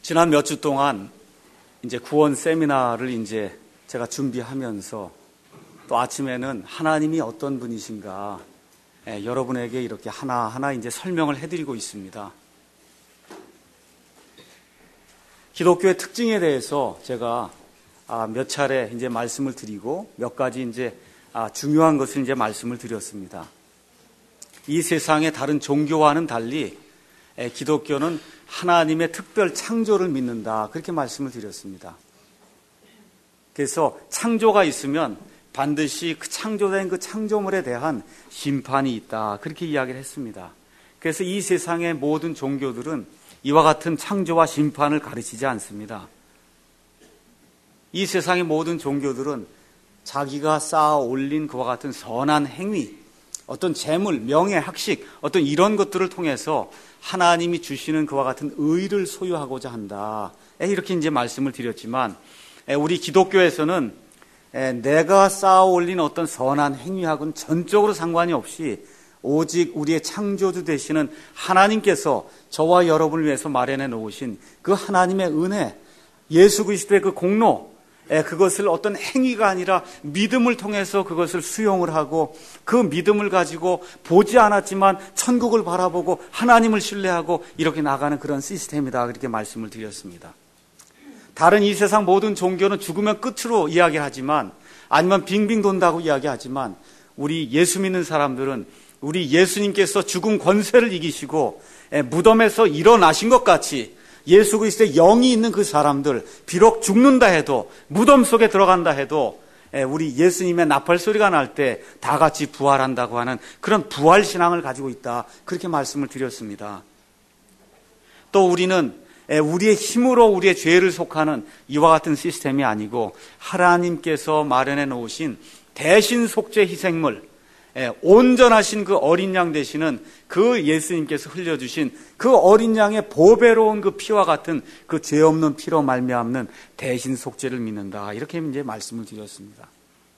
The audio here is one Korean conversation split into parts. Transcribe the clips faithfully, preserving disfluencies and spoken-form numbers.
지난 몇 주 동안 이제 구원 세미나를 이제 제가 준비하면서 또 아침에는 하나님이 어떤 분이신가 예, 여러분에게 이렇게 하나하나 이제 설명을 해드리고 있습니다. 기독교의 특징에 대해서 제가 아, 몇 차례 이제 말씀을 드리고 몇 가지 이제 아, 중요한 것을 이제 말씀을 드렸습니다. 이 세상의 다른 종교와는 달리 예, 기독교는 하나님의 특별 창조를 믿는다. 그렇게 말씀을 드렸습니다. 그래서 창조가 있으면 반드시 그 창조된 그 창조물에 대한 심판이 있다. 그렇게 이야기를 했습니다. 그래서 이 세상의 모든 종교들은 이와 같은 창조와 심판을 가르치지 않습니다. 이 세상의 모든 종교들은 자기가 쌓아 올린 그와 같은 선한 행위, 어떤 재물, 명예, 학식, 어떤 이런 것들을 통해서 하나님이 주시는 그와 같은 의를 소유하고자 한다. 이렇게 이제 말씀을 드렸지만, 우리 기독교에서는 내가 쌓아 올린 어떤 선한 행위하고는 전적으로 상관이 없이 오직 우리의 창조주 되시는 하나님께서 저와 여러분을 위해서 마련해 놓으신 그 하나님의 은혜, 예수 그리스도의 그 공로, 그것을 어떤 행위가 아니라 믿음을 통해서 그것을 수용을 하고 그 믿음을 가지고 보지 않았지만 천국을 바라보고 하나님을 신뢰하고 이렇게 나가는 그런 시스템이다. 그렇게 말씀을 드렸습니다. 다른 이 세상 모든 종교는 죽으면 끝으로 이야기를 하지만 아니면 빙빙 돈다고 이야기하지만 우리 예수 믿는 사람들은 우리 예수님께서 죽음 권세를 이기시고 무덤에서 일어나신 것 같이 예수 그리스도의 영이 있는 그 사람들, 비록 죽는다 해도 무덤 속에 들어간다 해도 우리 예수님의 나팔 소리가 날 때 다 같이 부활한다고 하는 그런 부활 신앙을 가지고 있다. 그렇게 말씀을 드렸습니다. 또 우리는 우리의 힘으로 우리의 죄를 속하는 이와 같은 시스템이 아니고 하나님께서 마련해 놓으신 대신 속죄 희생물, 온전하신 그 어린 양 되시는 그 예수님께서 흘려주신 그 어린 양의 보배로운 그 피와 같은 그 죄 없는 피로 말미암는 대신 속죄를 믿는다. 이렇게 이제 말씀을 드렸습니다.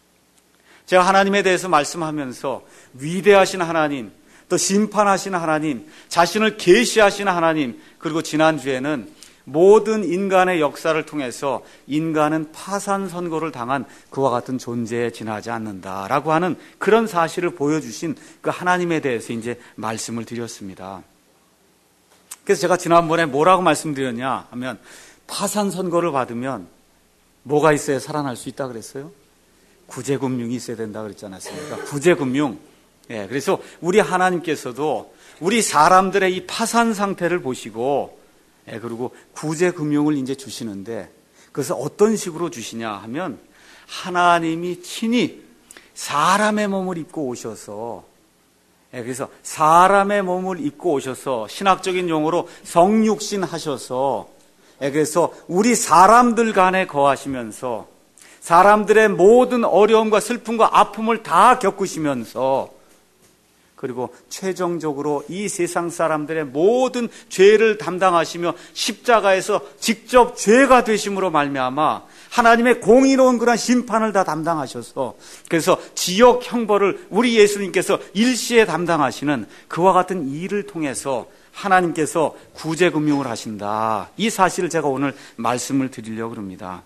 제가 하나님에 대해서 말씀하면서 위대하신 하나님, 또 심판하시는 하나님, 자신을 계시하시는 하나님, 그리고 지난주에는 모든 인간의 역사를 통해서 인간은 파산 선고를 당한 그와 같은 존재에 지나지 않는다라고 하는 그런 사실을 보여주신 그 하나님에 대해서 이제 말씀을 드렸습니다. 그래서 제가 지난번에 뭐라고 말씀드렸냐 하면 파산 선고를 받으면 뭐가 있어야 살아날 수 있다 그랬어요? 구제금융이 있어야 된다 그랬지 않았습니까? 구제금융. 예, 그래서 우리 하나님께서도 우리 사람들의 이 파산 상태를 보시고 예, 그리고 구제금융을 이제 주시는데 그것을 어떤 식으로 주시냐 하면 하나님이 친히 사람의 몸을 입고 오셔서 예, 그래서 사람의 몸을 입고 오셔서 신학적인 용어로 성육신 하셔서 예, 그래서 우리 사람들 간에 거하시면서 사람들의 모든 어려움과 슬픔과 아픔을 다 겪으시면서 그리고 최종적으로 이 세상 사람들의 모든 죄를 담당하시며 십자가에서 직접 죄가 되심으로 말미암아 하나님의 공의로운 그런 심판을 다 담당하셔서 그래서 지옥 형벌을 우리 예수님께서 일시에 담당하시는 그와 같은 일을 통해서 하나님께서 구제금융을 하신다. 이 사실을 제가 오늘 말씀을 드리려고 합니다.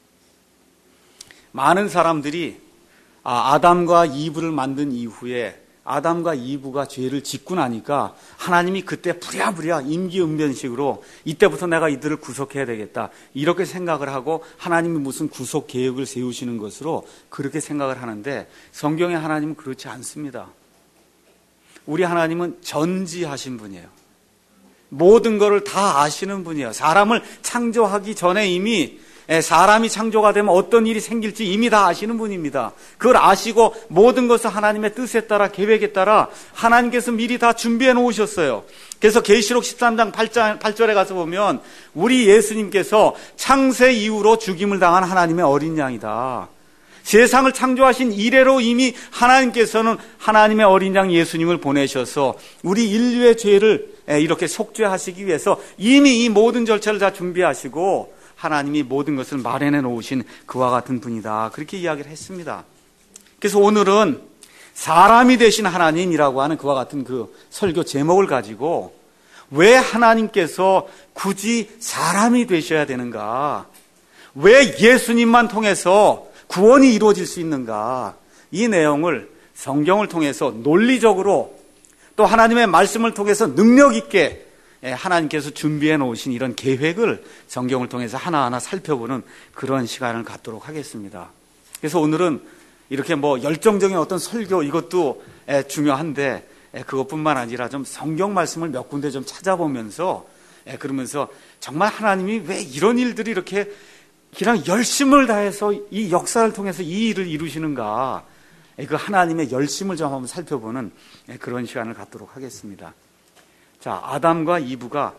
많은 사람들이 아담과 이브를 만든 이후에 아담과 이브가 죄를 짓고 나니까 하나님이 그때 부랴부랴 임기응변식으로 이때부터 내가 이들을 구속해야 되겠다 이렇게 생각을 하고 하나님이 무슨 구속 계획을 세우시는 것으로 그렇게 생각을 하는데 성경의 하나님은 그렇지 않습니다. 우리 하나님은 전지하신 분이에요. 모든 것을 다 아시는 분이에요. 사람을 창조하기 전에 이미 사람이 창조가 되면 어떤 일이 생길지 이미 다 아시는 분입니다. 그걸 아시고 모든 것을 하나님의 뜻에 따라 계획에 따라 하나님께서 미리 다 준비해 놓으셨어요. 그래서 계시록 십삼 장 팔 절에 가서 보면 우리 예수님께서 창세 이후로 죽임을 당한 하나님의 어린 양이다. 세상을 창조하신 이래로 이미 하나님께서는 하나님의 어린 양 예수님을 보내셔서 우리 인류의 죄를 이렇게 속죄하시기 위해서 이미 이 모든 절차를 다 준비하시고 하나님이 모든 것을 마련해 놓으신 그와 같은 분이다. 그렇게 이야기를 했습니다. 그래서 오늘은 사람이 되신 하나님이라고 하는 그와 같은 그 설교 제목을 가지고 왜 하나님께서 굳이 사람이 되셔야 되는가? 왜 예수님만 통해서 구원이 이루어질 수 있는가? 이 내용을 성경을 통해서 논리적으로 또 하나님의 말씀을 통해서 능력 있게 하나님께서 준비해 놓으신 이런 계획을 성경을 통해서 하나하나 살펴보는 그런 시간을 갖도록 하겠습니다. 그래서 오늘은 이렇게 뭐 열정적인 어떤 설교 이것도 중요한데 그것뿐만 아니라 좀 성경 말씀을 몇 군데 좀 찾아보면서 그러면서 정말 하나님이 왜 이런 일들이 이렇게 그냥 열심을 다해서 이 역사를 통해서 이 일을 이루시는가, 그 하나님의 열심을 좀 한번 살펴보는 그런 시간을 갖도록 하겠습니다. 자, 아담과 이브가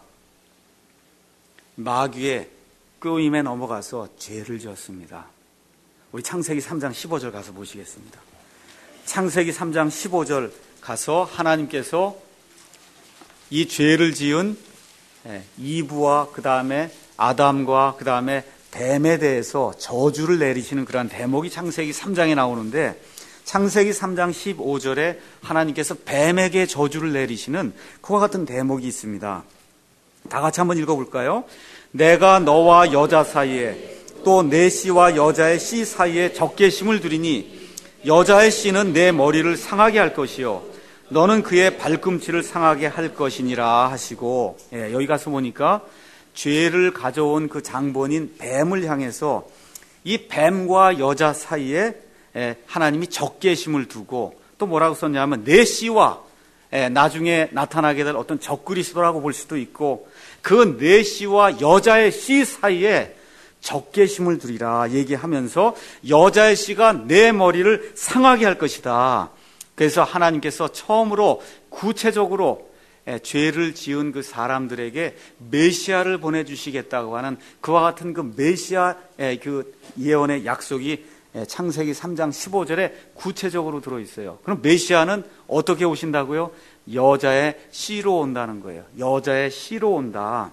마귀의 끄임에 넘어가서 죄를 지었습니다. 우리 창세기 삼 장 십오 절 가서 보시겠습니다. 창세기 삼 장 십오 절 가서 하나님께서 이 죄를 지은 이브와 그 다음에 아담과 그 다음에 뱀에 대해서 저주를 내리시는 그러한 대목이 창세기 삼 장에 나오는데, 창세기 삼 장 십오 절에 하나님께서 뱀에게 저주를 내리시는 그와 같은 대목이 있습니다. 다 같이 한번 읽어볼까요? 내가 너와 여자 사이에 또 내 씨와 여자의 씨 사이에 적개심을 두리니 여자의 씨는 내 머리를 상하게 할 것이요 너는 그의 발꿈치를 상하게 할 것이니라 하시고, 예, 여기 가서 보니까 죄를 가져온 그 장본인 뱀을 향해서 이 뱀과 여자 사이에 하나님이 적개심을 두고, 또 뭐라고 썼냐면 내 씨와 나중에 나타나게 될 어떤 적그리스도라고 볼 수도 있고, 그 내 씨와 여자의 씨 사이에 적개심을 두리라 얘기하면서 여자의 씨가 내 머리를 상하게 할 것이다. 그래서 하나님께서 처음으로 구체적으로 죄를 지은 그 사람들에게 메시아를 보내주시겠다고 하는 그와 같은 그 메시아의 그 예언의 약속이 창세기 삼 장 십오 절에 구체적으로 들어있어요. 그럼 메시아는 어떻게 오신다고요? 여자의 씨로 온다는 거예요. 여자의 씨로 온다.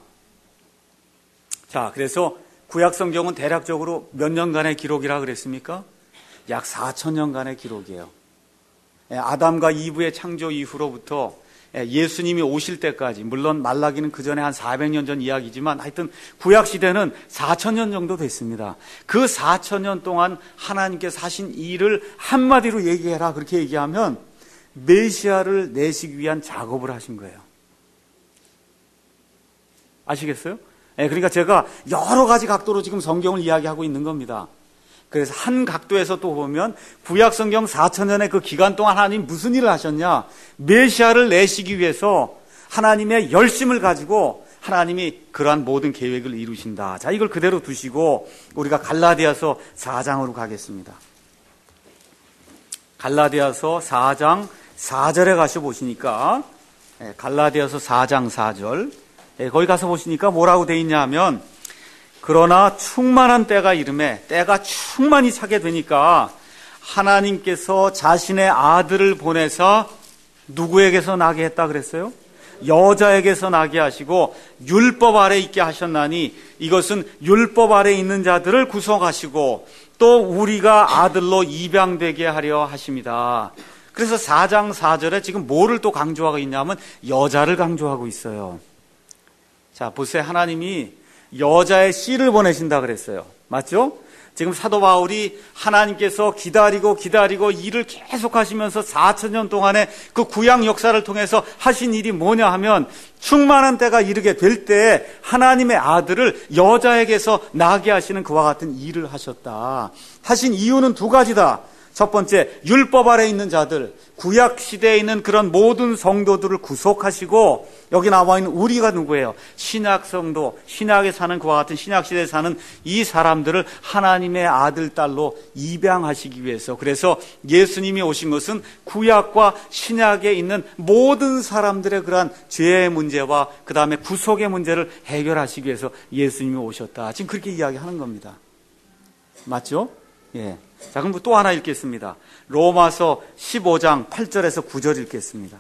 자, 그래서 구약 성경은 대략적으로 몇 년간의 기록이라 그랬습니까? 약 사천 년간의 기록이에요. 아담과 이브의 창조 이후로부터 예수님이 오실 때까지, 물론 말라기는 그 전에 한 사백 년 전 이야기지만 하여튼 구약시대는 사천 년 정도 됐습니다. 그 사천 년 동안 하나님께서 하신 일을 한마디로 얘기해라 그렇게 얘기하면 메시아를 내시기 위한 작업을 하신 거예요. 아시겠어요? 그러니까 제가 여러 가지 각도로 지금 성경을 이야기하고 있는 겁니다. 그래서 한 각도에서 또 보면 구약 성경 사천 년의 그 기간 동안 하나님 무슨 일을 하셨냐? 메시아를 내시기 위해서 하나님의 열심을 가지고 하나님이 그러한 모든 계획을 이루신다. 자, 이걸 그대로 두시고 우리가 갈라디아서 사 장으로 가겠습니다. 갈라디아서 사 장 사 절에 가서 보시니까, 갈라디아서 사 장 사 절, 거기 가서 보시니까 뭐라고 돼 있냐 하면, 그러나 충만한 때가 이름에, 때가 충만히 차게 되니까 하나님께서 자신의 아들을 보내서 누구에게서 나게 했다 그랬어요? 여자에게서 나게 하시고 율법 아래 있게 하셨나니 이것은 율법 아래 있는 자들을 구속하시고 또 우리가 아들로 입양되게 하려 하십니다. 그래서 사 장 사 절에 지금 뭐를 또 강조하고 있냐면 여자를 강조하고 있어요. 자, 보세요. 하나님이 여자의 씨를 보내신다 그랬어요. 맞죠? 지금 사도 바울이 하나님께서 기다리고 기다리고 일을 계속 하시면서 사천 년 동안의 그 구약 역사를 통해서 하신 일이 뭐냐 하면 충만한 때가 이르게 될 때 하나님의 아들을 여자에게서 나게 하시는 그와 같은 일을 하셨다. 하신 이유는 두 가지다. 첫 번째, 율법 아래 있는 자들, 구약 시대에 있는 그런 모든 성도들을 구속하시고, 여기 나와 있는 우리가 누구예요? 신약 성도, 신약에 사는 그와 같은 신약 시대에 사는 이 사람들을 하나님의 아들, 딸로 입양하시기 위해서. 그래서 예수님이 오신 것은 구약과 신약에 있는 모든 사람들의 그러한 죄의 문제와 그 다음에 구속의 문제를 해결하시기 위해서 예수님이 오셨다. 지금 그렇게 이야기하는 겁니다. 맞죠? 예. 자, 그럼 또 하나 읽겠습니다. 로마서 십오 장 팔 절에서 구 절 읽겠습니다.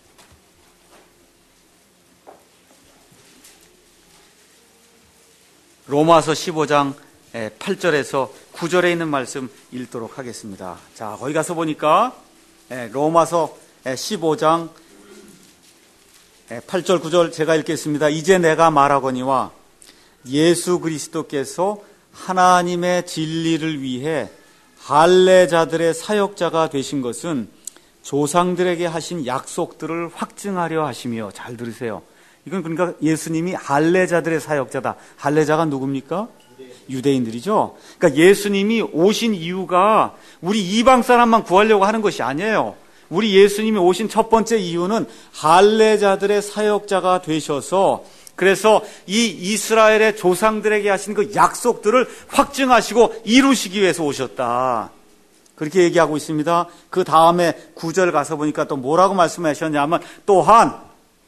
로마서 십오 장 팔 절에서 구 절에 있는 말씀 읽도록 하겠습니다. 자, 거기 가서 보니까 로마서 십오 장 팔 절 구 절 제가 읽겠습니다. 이제 내가 말하거니와 예수 그리스도께서 하나님의 진리를 위해 할례자들의 사역자가 되신 것은 조상들에게 하신 약속들을 확증하려 하시며, 잘 들으세요. 이건 그러니까 예수님이 할례자들의 사역자다. 할례자가 누굽니까? 유대인들이죠. 그러니까 예수님이 오신 이유가 우리 이방 사람만 구하려고 하는 것이 아니에요. 우리 예수님이 오신 첫 번째 이유는 할례자들의 사역자가 되셔서, 그래서 이 이스라엘의 조상들에게 하신 그 약속들을 확증하시고 이루시기 위해서 오셨다. 그렇게 얘기하고 있습니다. 그 다음에 구 절 가서 보니까 또 뭐라고 말씀하셨냐면, 또한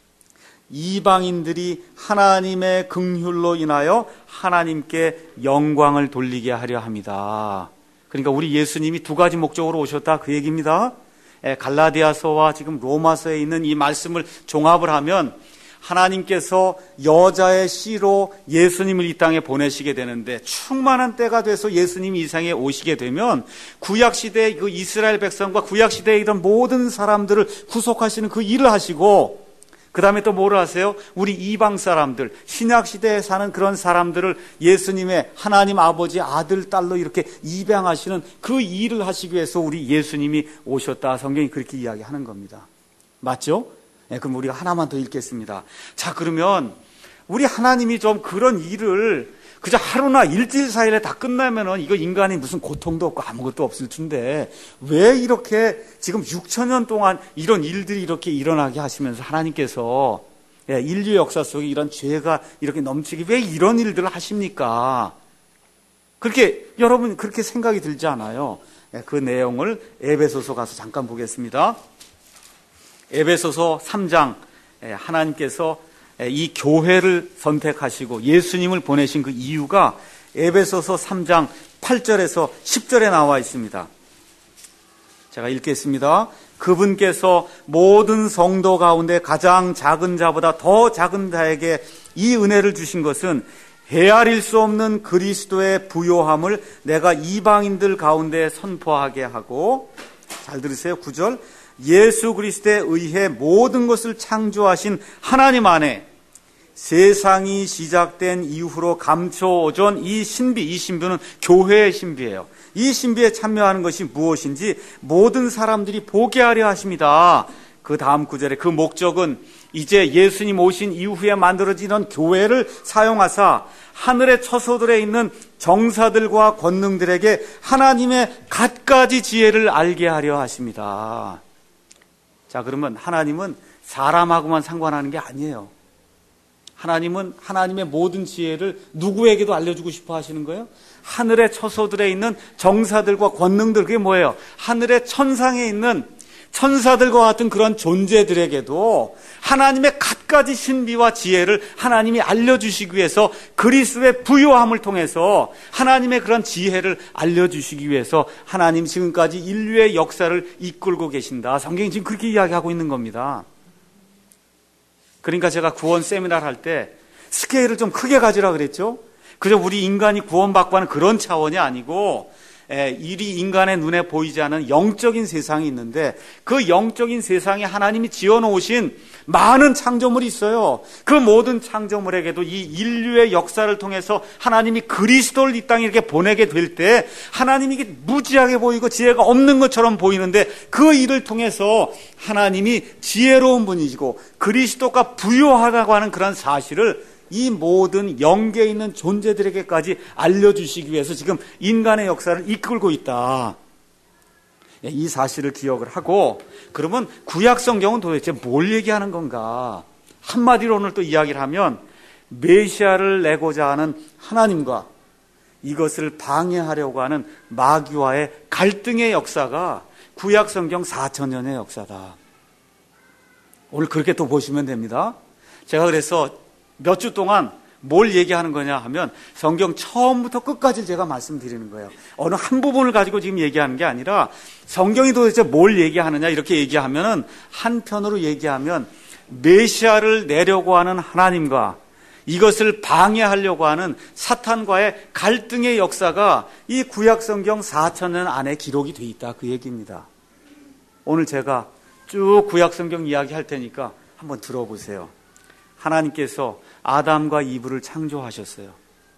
이방인들이 하나님의 긍휼로 인하여 하나님께 영광을 돌리게 하려 합니다. 그러니까 우리 예수님이 두 가지 목적으로 오셨다, 그 얘기입니다. 갈라디아서와 지금 로마서에 있는 이 말씀을 종합을 하면 하나님께서 여자의 씨로 예수님을 이 땅에 보내시게 되는데, 충만한 때가 돼서 예수님이 이 세상에 오시게 되면 구약시대의 그 이스라엘 백성과 구약시대에 이런 모든 사람들을 구속하시는 그 일을 하시고, 그 다음에 또 뭐를 하세요? 우리 이방 사람들, 신약시대에 사는 그런 사람들을 예수님의 하나님 아버지 아들, 딸로 이렇게 입양하시는 그 일을 하시기 위해서 우리 예수님이 오셨다. 성경이 그렇게 이야기하는 겁니다. 맞죠? 네, 그럼 우리가 하나만 더 읽겠습니다. 자, 그러면 우리 하나님이 좀 그런 일을 그저 하루나 일주일 사이에 다 끝나면은 이거 인간이 무슨 고통도 없고 아무것도 없을 텐데, 왜 이렇게 지금 육천 년 동안 이런 일들이 이렇게 일어나게 하시면서 하나님께서 인류 역사 속에 이런 죄가 이렇게 넘치게 왜 이런 일들을 하십니까? 그렇게 여러분 그렇게 생각이 들지 않아요? 그 내용을 에베소서 가서 잠깐 보겠습니다. 에베소서 삼 장, 하나님께서 이 교회를 선택하시고 예수님을 보내신 그 이유가 에베소서 삼 장 팔 절에서 십 절에 나와 있습니다. 제가 읽겠습니다. 그분께서 모든 성도 가운데 가장 작은 자보다 더 작은 자에게 이 은혜를 주신 것은 헤아릴 수 없는 그리스도의 부요함을 내가 이방인들 가운데 선포하게 하고, 잘 들으세요. 구 절. 예수 그리스도에 의해 모든 것을 창조하신 하나님 안에 세상이 시작된 이후로 감춰오던 이 신비, 이 신비는 교회의 신비예요. 이 신비에 참여하는 것이 무엇인지 모든 사람들이 보게 하려 하십니다. 그 다음 구절에 그 목적은 이제 예수님 오신 이후에 만들어지는 교회를 사용하사 하늘의 처소들에 있는 정사들과 권능들에게 하나님의 갖가지 지혜를 알게 하려 하십니다. 자, 그러면 하나님은 사람하고만 상관하는 게 아니에요. 하나님은 하나님의 모든 지혜를 누구에게도 알려주고 싶어 하시는 거예요? 하늘의 처소들에 있는 정사들과 권능들, 그게 뭐예요? 하늘의 천상에 있는 천사들과 같은 그런 존재들에게도 하나님의 갖가지 신비와 지혜를 하나님이 알려주시기 위해서 그리스도의 부요함을 통해서 하나님의 그런 지혜를 알려주시기 위해서 하나님 지금까지 인류의 역사를 이끌고 계신다. 성경이 지금 그렇게 이야기하고 있는 겁니다. 그러니까 제가 구원 세미나를 할 때 스케일을 좀 크게 가지라 그랬죠. 그저 우리 인간이 구원받고 하는 그런 차원이 아니고 이리 인간의 눈에 보이지 않는 영적인 세상이 있는데, 그 영적인 세상에 하나님이 지어놓으신 많은 창조물이 있어요. 그 모든 창조물에게도 이 인류의 역사를 통해서 하나님이 그리스도를 이 땅에 이렇게 보내게 될 때 하나님이 이게 무지하게 보이고 지혜가 없는 것처럼 보이는데, 그 일을 통해서 하나님이 지혜로운 분이시고 그리스도가 부요하다고 하는 그런 사실을 이 모든 영계에 있는 존재들에게까지 알려주시기 위해서 지금 인간의 역사를 이끌고 있다. 이 사실을 기억을 하고, 그러면 구약 성경은 도대체 뭘 얘기하는 건가? 한마디로 오늘 또 이야기를 하면 메시아를 내고자 하는 하나님과 이것을 방해하려고 하는 마귀와의 갈등의 역사가 구약 성경 사천 년의 역사다. 오늘 그렇게 또 보시면 됩니다. 제가 그래서 몇 주 동안 뭘 얘기하는 거냐 하면 성경 처음부터 끝까지 제가 말씀드리는 거예요. 어느 한 부분을 가지고 지금 얘기하는 게 아니라 성경이 도대체 뭘 얘기하느냐 이렇게 얘기하면은, 한편으로 얘기하면 메시아를 내려고 하는 하나님과 이것을 방해하려고 하는 사탄과의 갈등의 역사가 이 구약 성경 사천 년 안에 기록이 돼 있다, 그 얘기입니다. 오늘 제가 쭉 구약 성경 이야기 할 테니까 한번 들어보세요. 하나님께서 아담과 이브를 창조하셨어요.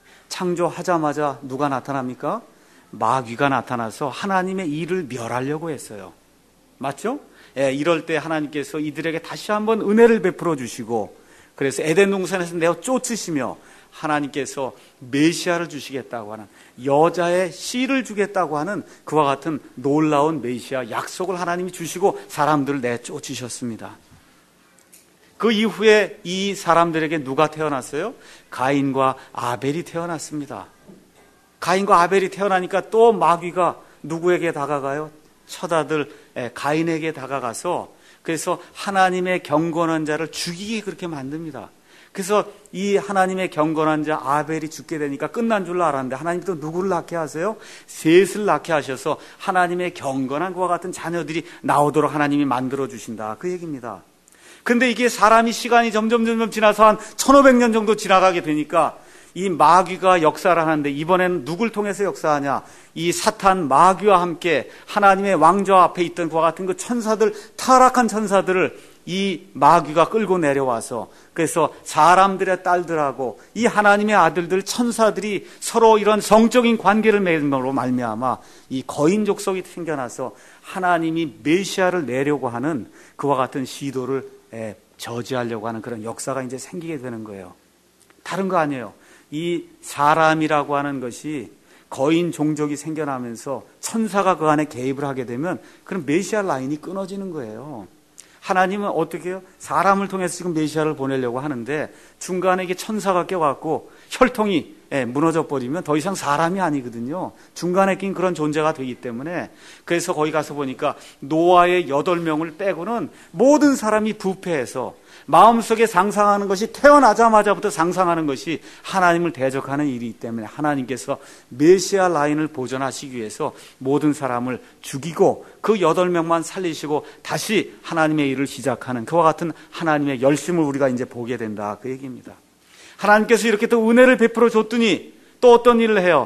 창조하자마자 누가 나타납니까? 마귀가 나타나서 하나님의 일을 멸하려고 했어요. 맞죠? 예, 이럴 때 하나님께서 이들에게 다시 한번 은혜를 베풀어 주시고, 그래서 에덴 동산에서 내어 쫓으시며 하나님께서 메시아를 주시겠다고 하는, 여자의 씨를 주겠다고 하는 그와 같은 놀라운 메시아 약속을 하나님이 주시고 사람들을 내쫓으셨습니다. 그 이후에 이 사람들에게 누가 태어났어요? 가인과 아벨이 태어났습니다. 가인과 아벨이 태어나니까 또 마귀가 누구에게 다가가요? 첫 아들 가인에게 다가가서, 그래서 하나님의 경건한 자를 죽이게 그렇게 만듭니다. 그래서 이 하나님의 경건한 자 아벨이 죽게 되니까 끝난 줄 알았는데 하나님이 또 누구를 낳게 하세요? 셋을 낳게 하셔서 하나님의 경건한 그와 같은 자녀들이 나오도록 하나님이 만들어 주신다, 그 얘기입니다. 근데 이게 사람이 시간이 점점 점점 지나서 한 천오백 년 정도 지나가게 되니까 이 마귀가 역사를 하는데, 이번에는 누굴 통해서 역사하냐? 이 사탄 마귀와 함께 하나님의 왕좌 앞에 있던 그와 같은 그 천사들, 타락한 천사들을 이 마귀가 끌고 내려와서, 그래서 사람들의 딸들하고 이 하나님의 아들들 천사들이 서로 이런 성적인 관계를 맺음으로 말미암아 이 거인 족속이 생겨나서 하나님이 메시아를 내려고 하는 그와 같은 시도를 저지하려고 하는 그런 역사가 이제 생기게 되는 거예요. 다른 거 아니에요. 이 사람이라고 하는 것이 거인 종족이 생겨나면서 천사가 그 안에 개입을 하게 되면 그럼 메시아 라인이 끊어지는 거예요. 하나님은 어떻게 해요? 사람을 통해서 지금 메시아를 보내려고 하는데 중간에 이게 천사가 껴갖고 혈통이 무너져 버리면 더 이상 사람이 아니거든요. 중간에 낀 그런 존재가 되기 때문에, 그래서 거기 가서 보니까 노아의 여덟 명을 빼고는 모든 사람이 부패해서 마음속에 상상하는 것이, 태어나자마자부터 상상하는 것이 하나님을 대적하는 일이기 때문에 하나님께서 메시아 라인을 보존하시기 위해서 모든 사람을 죽이고 그 여덟 명만 살리시고 다시 하나님의 일을 시작하는 그와 같은 하나님의 열심을 우리가 이제 보게 된다, 그 얘기입니다. 하나님께서 이렇게 또 은혜를 베풀어 줬더니 또 어떤 일을 해요?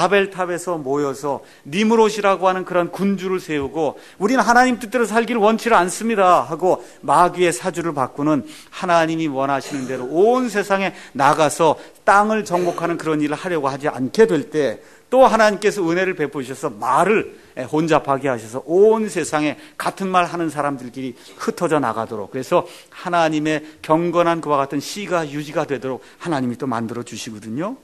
바벨탑에서 모여서 니므롯이라고 하는 그런 군주를 세우고, 우리는 하나님 뜻대로 살기를 원치를 않습니다 하고 마귀의 사주를 바꾸는, 하나님이 원하시는 대로 온 세상에 나가서 땅을 정복하는 그런 일을 하려고 하지 않게 될 때, 또 하나님께서 은혜를 베푸셔서 말을 혼잡하게 하셔서 온 세상에 같은 말 하는 사람들끼리 흩어져 나가도록, 그래서 하나님의 경건한 그와 같은 씨가 유지가 되도록 하나님이 또 만들어 주시거든요.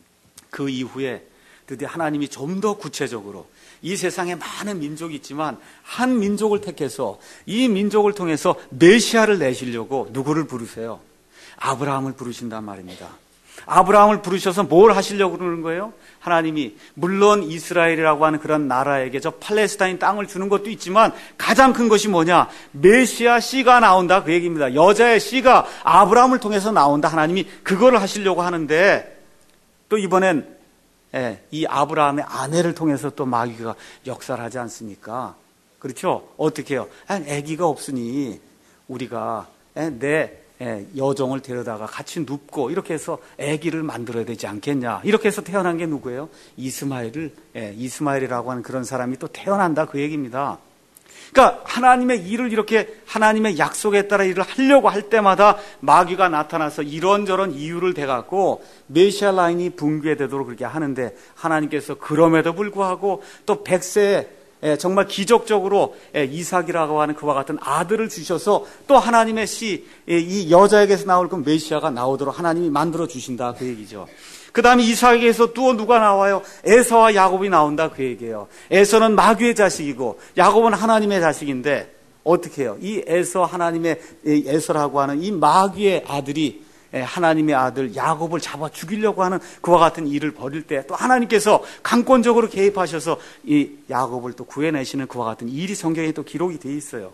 그 이후에 드디어 하나님이 좀 더 구체적으로, 이 세상에 많은 민족이 있지만 한 민족을 택해서 이 민족을 통해서 메시아를 내시려고 누구를 부르세요? 아브라함을 부르신단 말입니다. 아브라함을 부르셔서 뭘 하시려고 그러는 거예요? 하나님이 물론 이스라엘이라고 하는 그런 나라에게 저 팔레스타인 땅을 주는 것도 있지만 가장 큰 것이 뭐냐? 메시아 씨가 나온다, 그 얘기입니다. 여자의 씨가 아브라함을 통해서 나온다. 하나님이 그거를 하시려고 하는데, 또 이번엔 예, 이 아브라함의 아내를 통해서 또 마귀가 역사를 하지 않습니까? 그렇죠? 어떻게 해요? 아기가 없으니 우리가 예, 내 예, 여종을 데려다가 같이 눕고 이렇게 해서 아기를 만들어야 되지 않겠냐, 이렇게 해서 태어난 게 누구예요? 이스마엘을 예, 이스마엘이라고 하는 그런 사람이 또 태어난다, 그 얘기입니다. 그러니까 하나님의 일을, 이렇게 하나님의 약속에 따라 일을 하려고 할 때마다 마귀가 나타나서 이런저런 이유를 대갖고 메시아 라인이 붕괴되도록 그렇게 하는데, 하나님께서 그럼에도 불구하고 또 백세에 정말 기적적으로 이삭이라고 하는 그와 같은 아들을 주셔서 또 하나님의 씨, 이 여자에게서 나올 그 메시아가 나오도록 하나님이 만들어 주신다, 그 얘기죠. 그 다음에 이삭에게서 또 누가 나와요? 에서와 야곱이 나온다, 그 얘기예요. 에서는 마귀의 자식이고 야곱은 하나님의 자식인데 어떻게 해요? 이 에서, 하나님의 에서라고 하는 이 마귀의 아들이 하나님의 아들 야곱을 잡아 죽이려고 하는 그와 같은 일을 벌일 때 또 하나님께서 강권적으로 개입하셔서 이 야곱을 또 구해내시는 그와 같은 일이 성경에 또 기록이 되어 있어요.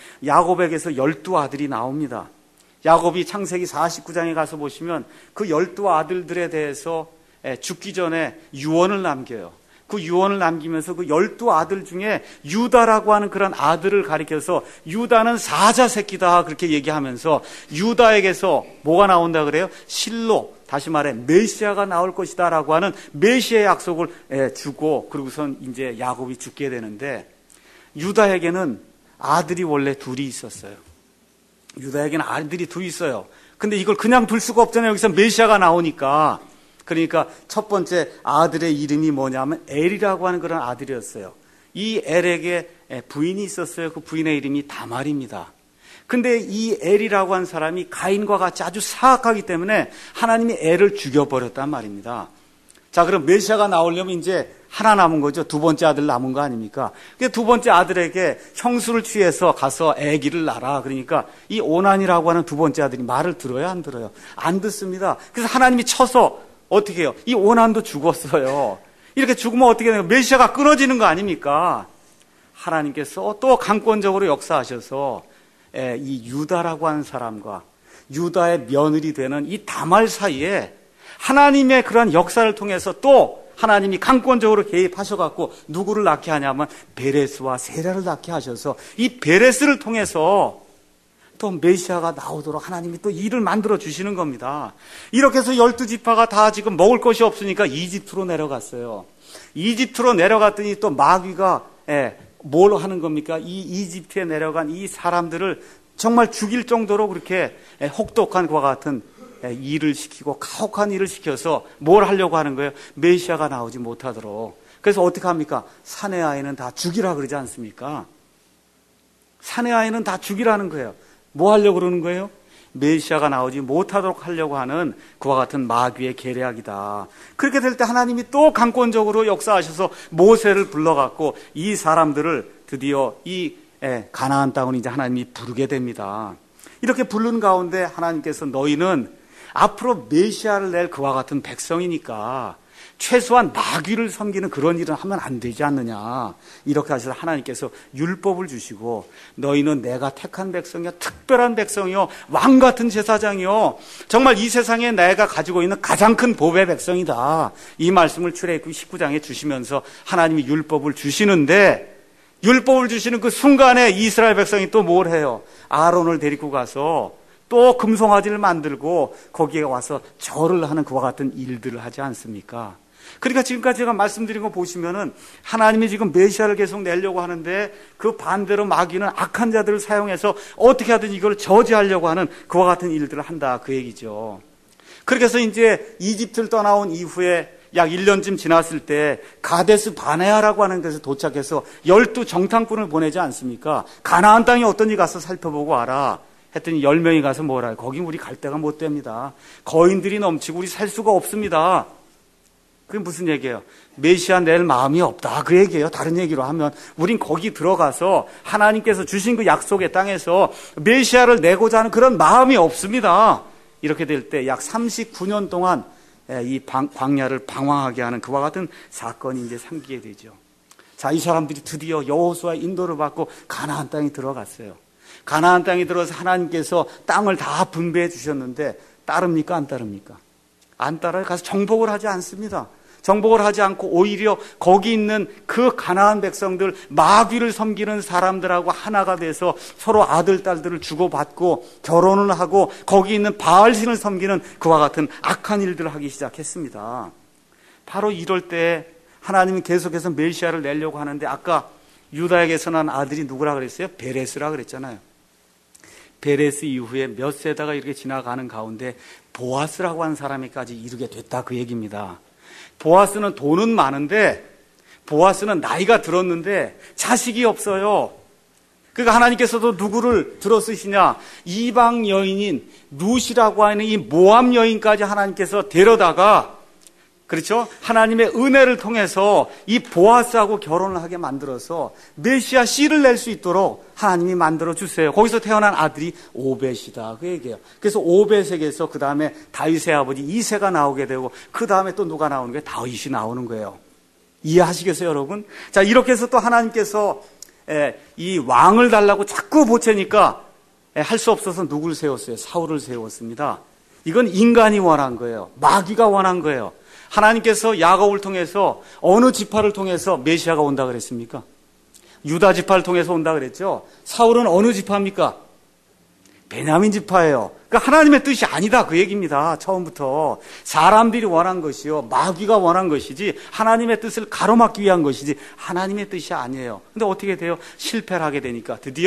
야곱에게서 열두 아들이 나옵니다. 야곱이 창세기 사십구 장에 가서 보시면 그 열두 아들들에 대해서 죽기 전에 유언을 남겨요. 그 유언을 남기면서 그 열두 아들 중에 유다라고 하는 그런 아들을 가리켜서 유다는 사자 새끼다, 그렇게 얘기하면서 유다에게서 뭐가 나온다 그래요? 실로, 다시 말해 메시아가 나올 것이다 라고 하는 메시아의 약속을 주고, 그리고선 이제 야곱이 죽게 되는데, 유다에게는 아들이 원래 둘이 있었어요. 유다에게는 아들이 둘 있어요. 근데 이걸 그냥 둘 수가 없잖아요. 여기서 메시아가 나오니까. 그러니까 첫 번째 아들의 이름이 뭐냐면 엘이라고 하는 그런 아들이었어요. 이 엘에게 부인이 있었어요. 그 부인의 이름이 다말입니다. 근데 이 엘이라고 한 사람이 가인과 같이 아주 사악하기 때문에 하나님이 엘을 죽여버렸단 말입니다. 자, 그럼 메시아가 나오려면 이제 하나 남은 거죠. 두 번째 아들 남은 거 아닙니까? 두 번째 아들에게 형수를 취해서 가서 아기를 낳아라. 그러니까 이 오난이라고 하는 두 번째 아들이 말을 들어요, 안 들어요? 안 듣습니다. 그래서 하나님이 쳐서 어떻게 해요? 이 오난도 죽었어요. 이렇게 죽으면 어떻게 돼요? 메시아가 끊어지는 거 아닙니까? 하나님께서 또 강권적으로 역사하셔서 이 유다라고 하는 사람과 유다의 며느리 되는 이 다말 사이에 하나님의 그런 역사를 통해서 또 하나님이 강권적으로 개입하셔갖고 누구를 낳게 하냐면 베레스와 세라를 낳게 하셔서 이 베레스를 통해서 또 메시아가 나오도록 하나님이 또 일을 만들어 주시는 겁니다. 이렇게 해서 열두 지파가 다 지금 먹을 것이 없으니까 이집트로 내려갔어요. 이집트로 내려갔더니 또 마귀가 예, 뭘 하는 겁니까? 이 이집트에 내려간 이 사람들을 정말 죽일 정도로 그렇게 예, 혹독한 그와 같은 예, 일을 시키고 가혹한 일을 시켜서 뭘 하려고 하는 거예요? 메시아가 나오지 못하도록. 그래서 어떻게 합니까? 사내 아이는 다 죽이라 그러지 않습니까? 사내 아이는 다 죽이라는 거예요. 뭐 하려고 그러는 거예요? 메시아가 나오지 못하도록 하려고 하는 그와 같은 마귀의 계략이다. 그렇게 될 때 하나님이 또 강권적으로 역사하셔서 모세를 불러갖고 이 사람들을 드디어 이 가나안 땅을 이제 하나님이 부르게 됩니다. 이렇게 부르는 가운데 하나님께서 너희는 앞으로 메시아를 낼 그와 같은 백성이니까 최소한 마귀를 섬기는 그런 일은 하면 안 되지 않느냐. 이렇게 하셔서 하나님께서 율법을 주시고 너희는 내가 택한 백성이요, 특별한 백성이요, 왕 같은 제사장이요, 정말 이 세상에 내가 가지고 있는 가장 큰 보배 백성이다. 이 말씀을 출애굽기 십구 장에 주시면서 하나님이 율법을 주시는데, 율법을 주시는 그 순간에 이스라엘 백성이 또 뭘 해요? 아론을 데리고 가서 또 금송아지를 만들고 거기에 와서 절을 하는 그와 같은 일들을 하지 않습니까? 그러니까 지금까지 제가 말씀드린 거 보시면은 하나님이 지금 메시아를 계속 내려고 하는데 그 반대로 마귀는 악한 자들을 사용해서 어떻게 하든 이걸 저지하려고 하는 그와 같은 일들을 한다, 그 얘기죠. 그렇게 해서 이제 이집트를 떠나온 이후에 약 일 년쯤 지났을 때 가데스 바네아라고 하는 데서 도착해서 열두 정탐꾼을 보내지 않습니까? 가나안 땅이 어떤지 가서 살펴보고 와라 했더니 열 명이 가서 뭐라 해요? 거기 우리 갈 데가 못 됩니다. 거인들이 넘치고 우리 살 수가 없습니다. 그게 무슨 얘기예요? 메시아 낼 마음이 없다, 그 얘기예요. 다른 얘기로 하면 우린 거기 들어가서 하나님께서 주신 그 약속의 땅에서 메시아를 내고자 하는 그런 마음이 없습니다. 이렇게 될 때 약 삼십구 년 동안 이 광야를 방황하게 하는 그와 같은 사건이 이제 생기게 되죠. 자, 이 사람들이 드디어 여호수아의 인도를 받고 가나안 땅에 들어갔어요. 가나안 땅에 들어서 하나님께서 땅을 다 분배해 주셨는데 따릅니까, 안 따릅니까? 안 따라요. 가서 정복을 하지 않습니다. 정복을 하지 않고 오히려 거기 있는 그 가나안 백성들, 마귀를 섬기는 사람들하고 하나가 돼서 서로 아들, 딸들을 주고받고 결혼을 하고 거기 있는 바알신을 섬기는 그와 같은 악한 일들을 하기 시작했습니다. 바로 이럴 때 하나님은 계속해서 메시아를 내려고 하는데 아까 유다에게서 난 아들이 누구라 그랬어요? 베레스라 그랬잖아요. 베레스 이후에 몇 세다가 이렇게 지나가는 가운데 보아스라고 하는 사람에까지 이르게 됐다, 그 얘기입니다. 보아스는 돈은 많은데 보아스는 나이가 들었는데 자식이 없어요. 그러니까 하나님께서도 누구를 들어 쓰시냐? 이방 여인인 룻이라고 하는 이 모압 여인까지 하나님께서 데려다가, 그렇죠? 하나님의 은혜를 통해서 이 보아스하고 결혼을 하게 만들어서 메시아 씨를 낼 수 있도록 하나님이 만들어 주세요. 거기서 태어난 아들이 오벳이다, 그 얘기예요. 그래서 오벳에게서 그 다음에 다윗의 아버지 이새가 나오게 되고 그 다음에 또 누가 나오는 거예요? 다윗이 나오는 거예요. 이해하시겠어요, 여러분? 자, 이렇게 해서 또 하나님께서 이 왕을 달라고 자꾸 보채니까 할 수 없어서 누굴 세웠어요? 사울을 세웠습니다. 이건 인간이 원한 거예요. 마귀가 원한 거예요. 하나님께서 야곱을 통해서 어느 지파를 통해서 메시아가 온다 그랬습니까? 유다 지파를 통해서 온다 그랬죠. 사울은 어느 지파입니까? 베냐민 지파예요. 그러니까 하나님의 뜻이 아니다, 그 얘기입니다. 처음부터 사람들이 원한 것이요, 마귀가 원한 것이지 하나님의 뜻을 가로막기 위한 것이지 하나님의 뜻이 아니에요. 근데 어떻게 돼요? 실패를 하게 되니까 드디어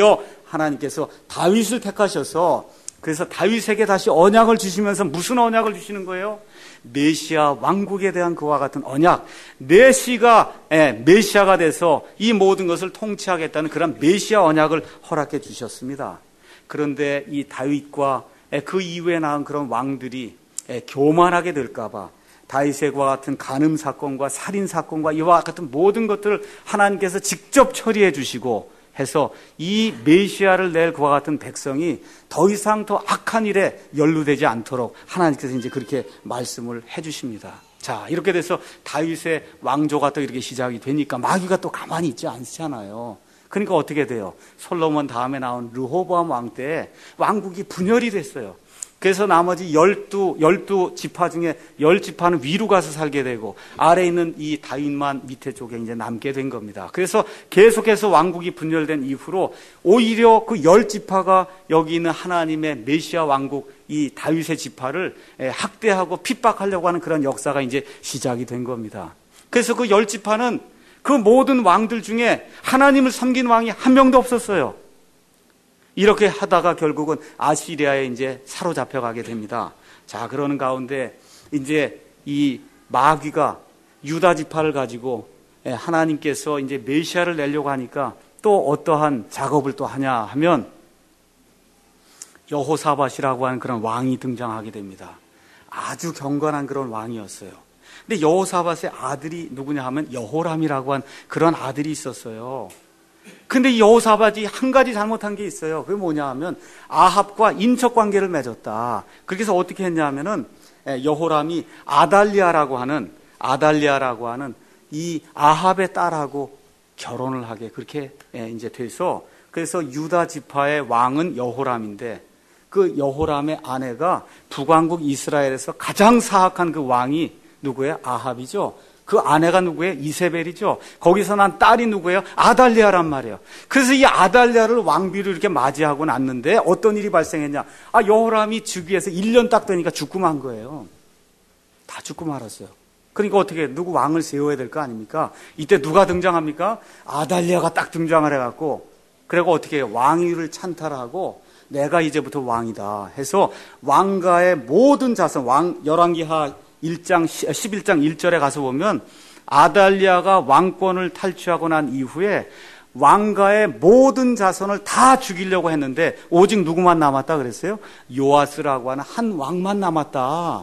하나님께서 다윗을 택하셔서 그래서 다윗에게 다시 언약을 주시면서 무슨 언약을 주시는 거예요? 메시아 왕국에 대한 그와 같은 언약. 메시가 예, 메시아가 돼서 이 모든 것을 통치하겠다는 그런 메시아 언약을 허락해 주셨습니다. 그런데 이 다윗과 예, 그 이후에 낳은 그런 왕들이 예, 교만하게 될까 봐 다윗과 같은 간음 사건과 살인 사건과 이와 같은 모든 것들을 하나님께서 직접 처리해 주시고 해서 이 메시아를 낼 그와 같은 백성이 더 이상 더 악한 일에 연루되지 않도록 하나님께서 이제 그렇게 말씀을 해 주십니다. 자, 이렇게 돼서 다윗의 왕조가 또 이렇게 시작이 되니까 마귀가 또 가만히 있지 않잖아요. 그러니까 어떻게 돼요? 솔로몬 다음에 나온 르호보암 왕 때 왕국이 분열이 됐어요. 그래서 나머지 열두, 열두 지파 중에 열 지파는 위로 가서 살게 되고 아래에 있는 이 다윗만 밑에 쪽에 이제 남게 된 겁니다. 그래서 계속해서 왕국이 분열된 이후로 오히려 그 열 지파가 여기 있는 하나님의 메시아 왕국 이 다윗의 지파를 학대하고 핍박하려고 하는 그런 역사가 이제 시작이 된 겁니다. 그래서 그 열 지파는 그 모든 왕들 중에 하나님을 섬긴 왕이 한 명도 없었어요. 이렇게 하다가 결국은 아시리아에 이제 사로잡혀가게 됩니다. 자, 그러는 가운데 이제 이 마귀가 유다 지파를 가지고 하나님께서 이제 메시아를 내려고 하니까 또 어떠한 작업을 또 하냐 하면 여호사밧이라고 하는 그런 왕이 등장하게 됩니다. 아주 경건한 그런 왕이었어요. 근데 여호사밧의 아들이 누구냐 하면 여호람이라고 한 그런 아들이 있었어요. 근데 이 여호사밧이 한 가지 잘못한 게 있어요. 그게 뭐냐 하면 아합과 인척 관계를 맺었다. 그래서 어떻게 했냐 하면은 여호람이 아달리아라고 하는 아달리아라고 하는 이 아합의 딸하고 결혼을 하게 그렇게 이제 돼서 그래서 유다 지파의 왕은 여호람인데 그 여호람의 아내가 북왕국 이스라엘에서 가장 사악한 그 왕이 누구예요? 아합이죠. 그 아내가 누구예요? 이세벨이죠. 거기서 난 딸이 누구예요? 아달리아란 말이에요. 그래서 이 아달리아를 왕비로 이렇게 맞이하고 났는데 어떤 일이 발생했냐? 아, 여호람이 즉위해서 일 년 딱 되니까 죽고 만 거예요. 다 죽고 말았어요. 그러니까 어떻게 누구 왕을 세워야 될 거 아닙니까? 이때 누가 등장합니까? 아달리아가 딱 등장을 해갖고 그리고 어떻게 해요? 왕위를 찬탈하고 내가 이제부터 왕이다 해서 왕가의 모든 자손 왕 열왕기하 일 장 십일 장 일 절에 가서 보면 아달리아가 왕권을 탈취하고 난 이후에 왕가의 모든 자손을 다 죽이려고 했는데 오직 누구만 남았다 그랬어요? 요아스라고 하는 한 왕만 남았다.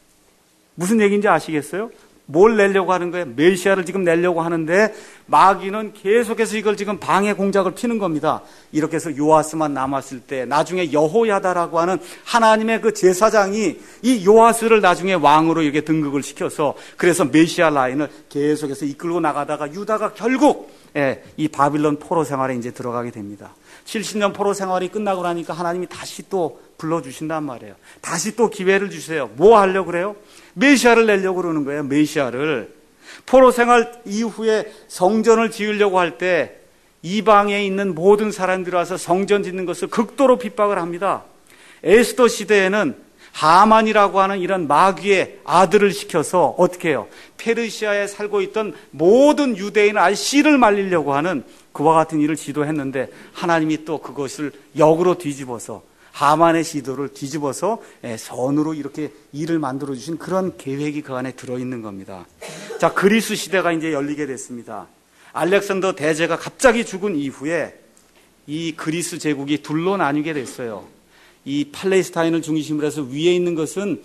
무슨 얘기인지 아시겠어요? 뭘 내려고 하는 거예요? 메시아를 지금 내려고 하는데 마귀는 계속해서 이걸 지금 방해 공작을 피는 겁니다. 이렇게 해서 요아스만 남았을 때 나중에 여호야다라고 하는 하나님의 그 제사장이 이 요아스를 나중에 왕으로 이렇게 등극을 시켜서 그래서 메시아 라인을 계속해서 이끌고 나가다가 유다가 결국 예, 이 바빌론 포로 생활에 이제 들어가게 됩니다. 칠십 년 포로 생활이 끝나고 나니까 하나님이 다시 또 불러주신단 말이에요. 다시 또 기회를 주세요. 뭐 하려고 그래요? 메시아를 내려고 그러는 거예요. 메시아를. 포로 생활 이후에 성전을 지으려고 할 때 이방에 있는 모든 사람들이 와서 성전 짓는 것을 극도로 핍박을 합니다. 에스더 시대에는 하만이라고 하는 이런 마귀의 아들을 시켜서 어떻게 해요? 페르시아에 살고 있던 모든 유대인을 아예 씨를 말리려고 하는 그와 같은 일을 지도했는데 하나님이 또 그것을 역으로 뒤집어서 하만의 시도를 뒤집어서 선으로 이렇게 일을 만들어주신 그런 계획이 그 안에 들어있는 겁니다. 자, 그리스 시대가 이제 열리게 됐습니다. 알렉산더 대제가 갑자기 죽은 이후에 이 그리스 제국이 둘로 나뉘게 됐어요. 이 팔레스타인을 중심으로 해서 위에 있는 것은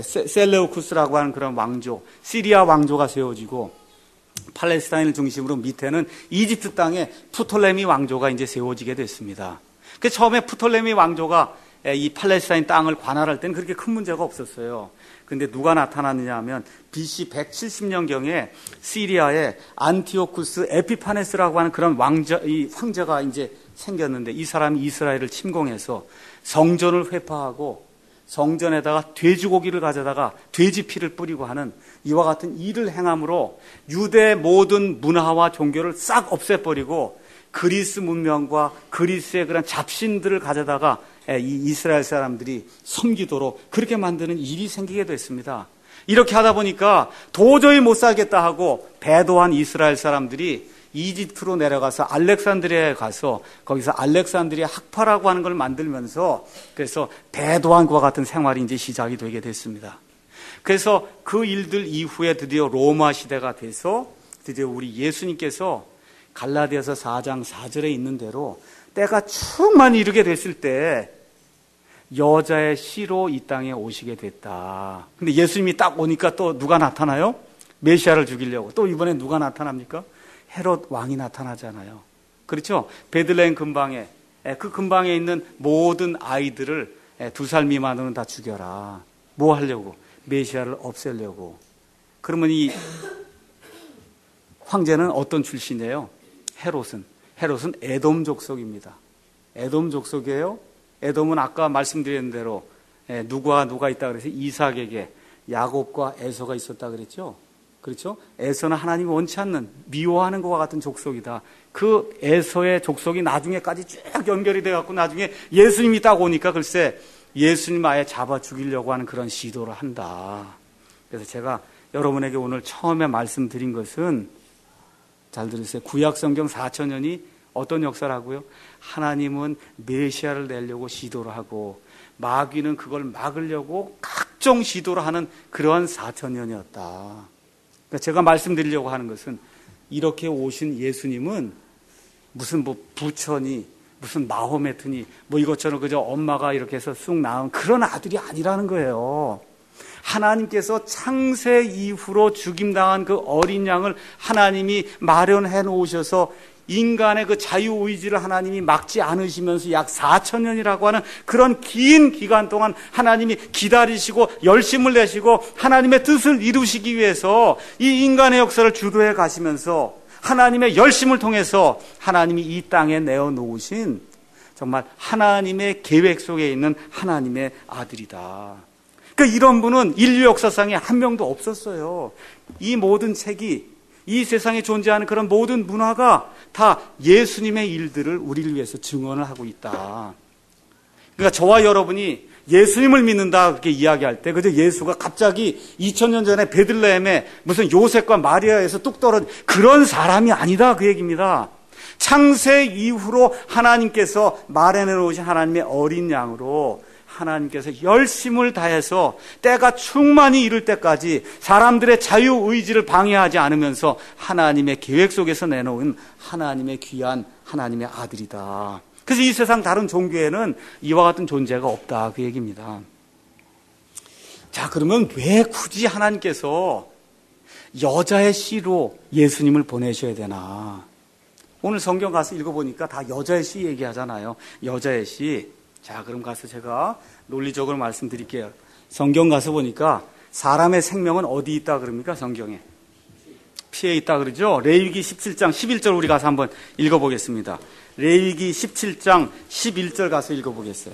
셀레우쿠스라고 하는 그런 왕조, 시리아 왕조가 세워지고 팔레스타인을 중심으로 밑에는 이집트 땅에 프톨레미 왕조가 이제 세워지게 됐습니다. 그 처음에 프톨레미 왕조가 이 팔레스타인 땅을 관할할 때는 그렇게 큰 문제가 없었어요. 근데 누가 나타났느냐 하면 비씨 백칠십 년경에 시리아에 안티오쿠스 에피파네스라고 하는 그런 왕자, 이 황제가 이제 생겼는데 이 사람이 이스라엘을 침공해서 성전을 회파하고 성전에다가 돼지고기를 가져다가 돼지 피를 뿌리고 하는 이와 같은 일을 행함으로 유대 모든 문화와 종교를 싹 없애버리고 그리스 문명과 그리스의 그런 잡신들을 가져다가 이 이스라엘 사람들이 섬기도록 그렇게 만드는 일이 생기게 됐습니다. 이렇게 하다 보니까 도저히 못 살겠다 하고 배도한 이스라엘 사람들이 이집트로 내려가서 알렉산드리아에 가서 거기서 알렉산드리아 학파라고 하는 걸 만들면서 그래서 대도안과 같은 생활이 이제 시작이 되게 됐습니다. 그래서 그 일들 이후에 드디어 로마 시대가 돼서 드디어 우리 예수님께서 갈라디아서 사 장 사 절에 있는 대로 때가 충만히 이르게 됐을 때 여자의 씨로 이 땅에 오시게 됐다. 근데 예수님이 딱 오니까 또 누가 나타나요? 메시아를 죽이려고. 또 이번에 누가 나타납니까? 헤롯 왕이 나타나잖아요. 그렇죠? 베들레헴 근방에, 그 근방에 있는 모든 아이들을 두 살 미만으로는 다 죽여라. 뭐 하려고? 메시아를 없애려고. 그러면 이 황제는 어떤 출신이에요? 헤롯은. 헤롯은 에돔 족속입니다. 에돔 족속이에요. 에돔은 아까 말씀드린 대로 누가 누가 있다 그래서 이삭에게 야곱과 에서가 있었다 그랬죠. 그렇죠? 에서는 하나님이 원치 않는 미워하는 것과 같은 족속이다. 그 에서의 족속이 나중에까지 쭉 연결이 돼갖고 나중에 예수님이 딱 오니까 글쎄 예수님 아예 잡아 죽이려고 하는 그런 시도를 한다. 그래서 제가 여러분에게 오늘 처음에 말씀드린 것은 잘 들으세요. 구약성경 사천 년이 어떤 역사라고요? 하나님은 메시아를 내려고 시도를 하고 마귀는 그걸 막으려고 각종 시도를 하는 그러한 사천 년이었다. 그러니까 제가 말씀드리려고 하는 것은 이렇게 오신 예수님은 무슨 뭐 부처니 무슨 마호메트니 뭐 이것처럼 그저 엄마가 이렇게 해서 쑥 낳은 그런 아들이 아니라는 거예요. 하나님께서 창세 이후로 죽임당한 그 어린 양을 하나님이 마련해 놓으셔서 인간의 그 자유의지를 하나님이 막지 않으시면서 약 사천 년이라고 하는 그런 긴 기간 동안 하나님이 기다리시고 열심을 내시고 하나님의 뜻을 이루시기 위해서 이 인간의 역사를 주도해 가시면서 하나님의 열심을 통해서 하나님이 이 땅에 내어놓으신 정말 하나님의 계획 속에 있는 하나님의 아들이다. 그러니까 이런 분은 인류 역사상에 한 명도 없었어요. 이 모든 책이 이 세상에 존재하는 그런 모든 문화가 다 예수님의 일들을 우리를 위해서 증언을 하고 있다. 그러니까 저와 여러분이 예수님을 믿는다 그렇게 이야기할 때 그저 예수가 갑자기 이천 년 전에 베들레헴에 무슨 요셉과 마리아에서 뚝 떨어진 그런 사람이 아니다 그 얘기입니다. 창세 이후로 하나님께서 마련해 놓으신 하나님의 어린 양으로 하나님께서 열심을 다해서 때가 충만히 이를 때까지 사람들의 자유의지를 방해하지 않으면서 하나님의 계획 속에서 내놓은 하나님의 귀한 하나님의 아들이다. 그래서 이 세상 다른 종교에는 이와 같은 존재가 없다 그 얘기입니다. 자, 그러면 왜 굳이 하나님께서 여자의 씨로 예수님을 보내셔야 되나? 오늘 성경 가서 읽어보니까 다 여자의 씨 얘기하잖아요. 여자의 씨. 자, 그럼 가서 제가 논리적으로 말씀드릴게요. 성경 가서 보니까 사람의 생명은 어디 있다 그럽니까? 성경에. 피에 있다 그러죠? 레위기 십칠 장 십일 절 우리 가서 한번 읽어보겠습니다. 레위기 십칠 장 십일 절 가서 읽어보겠어요.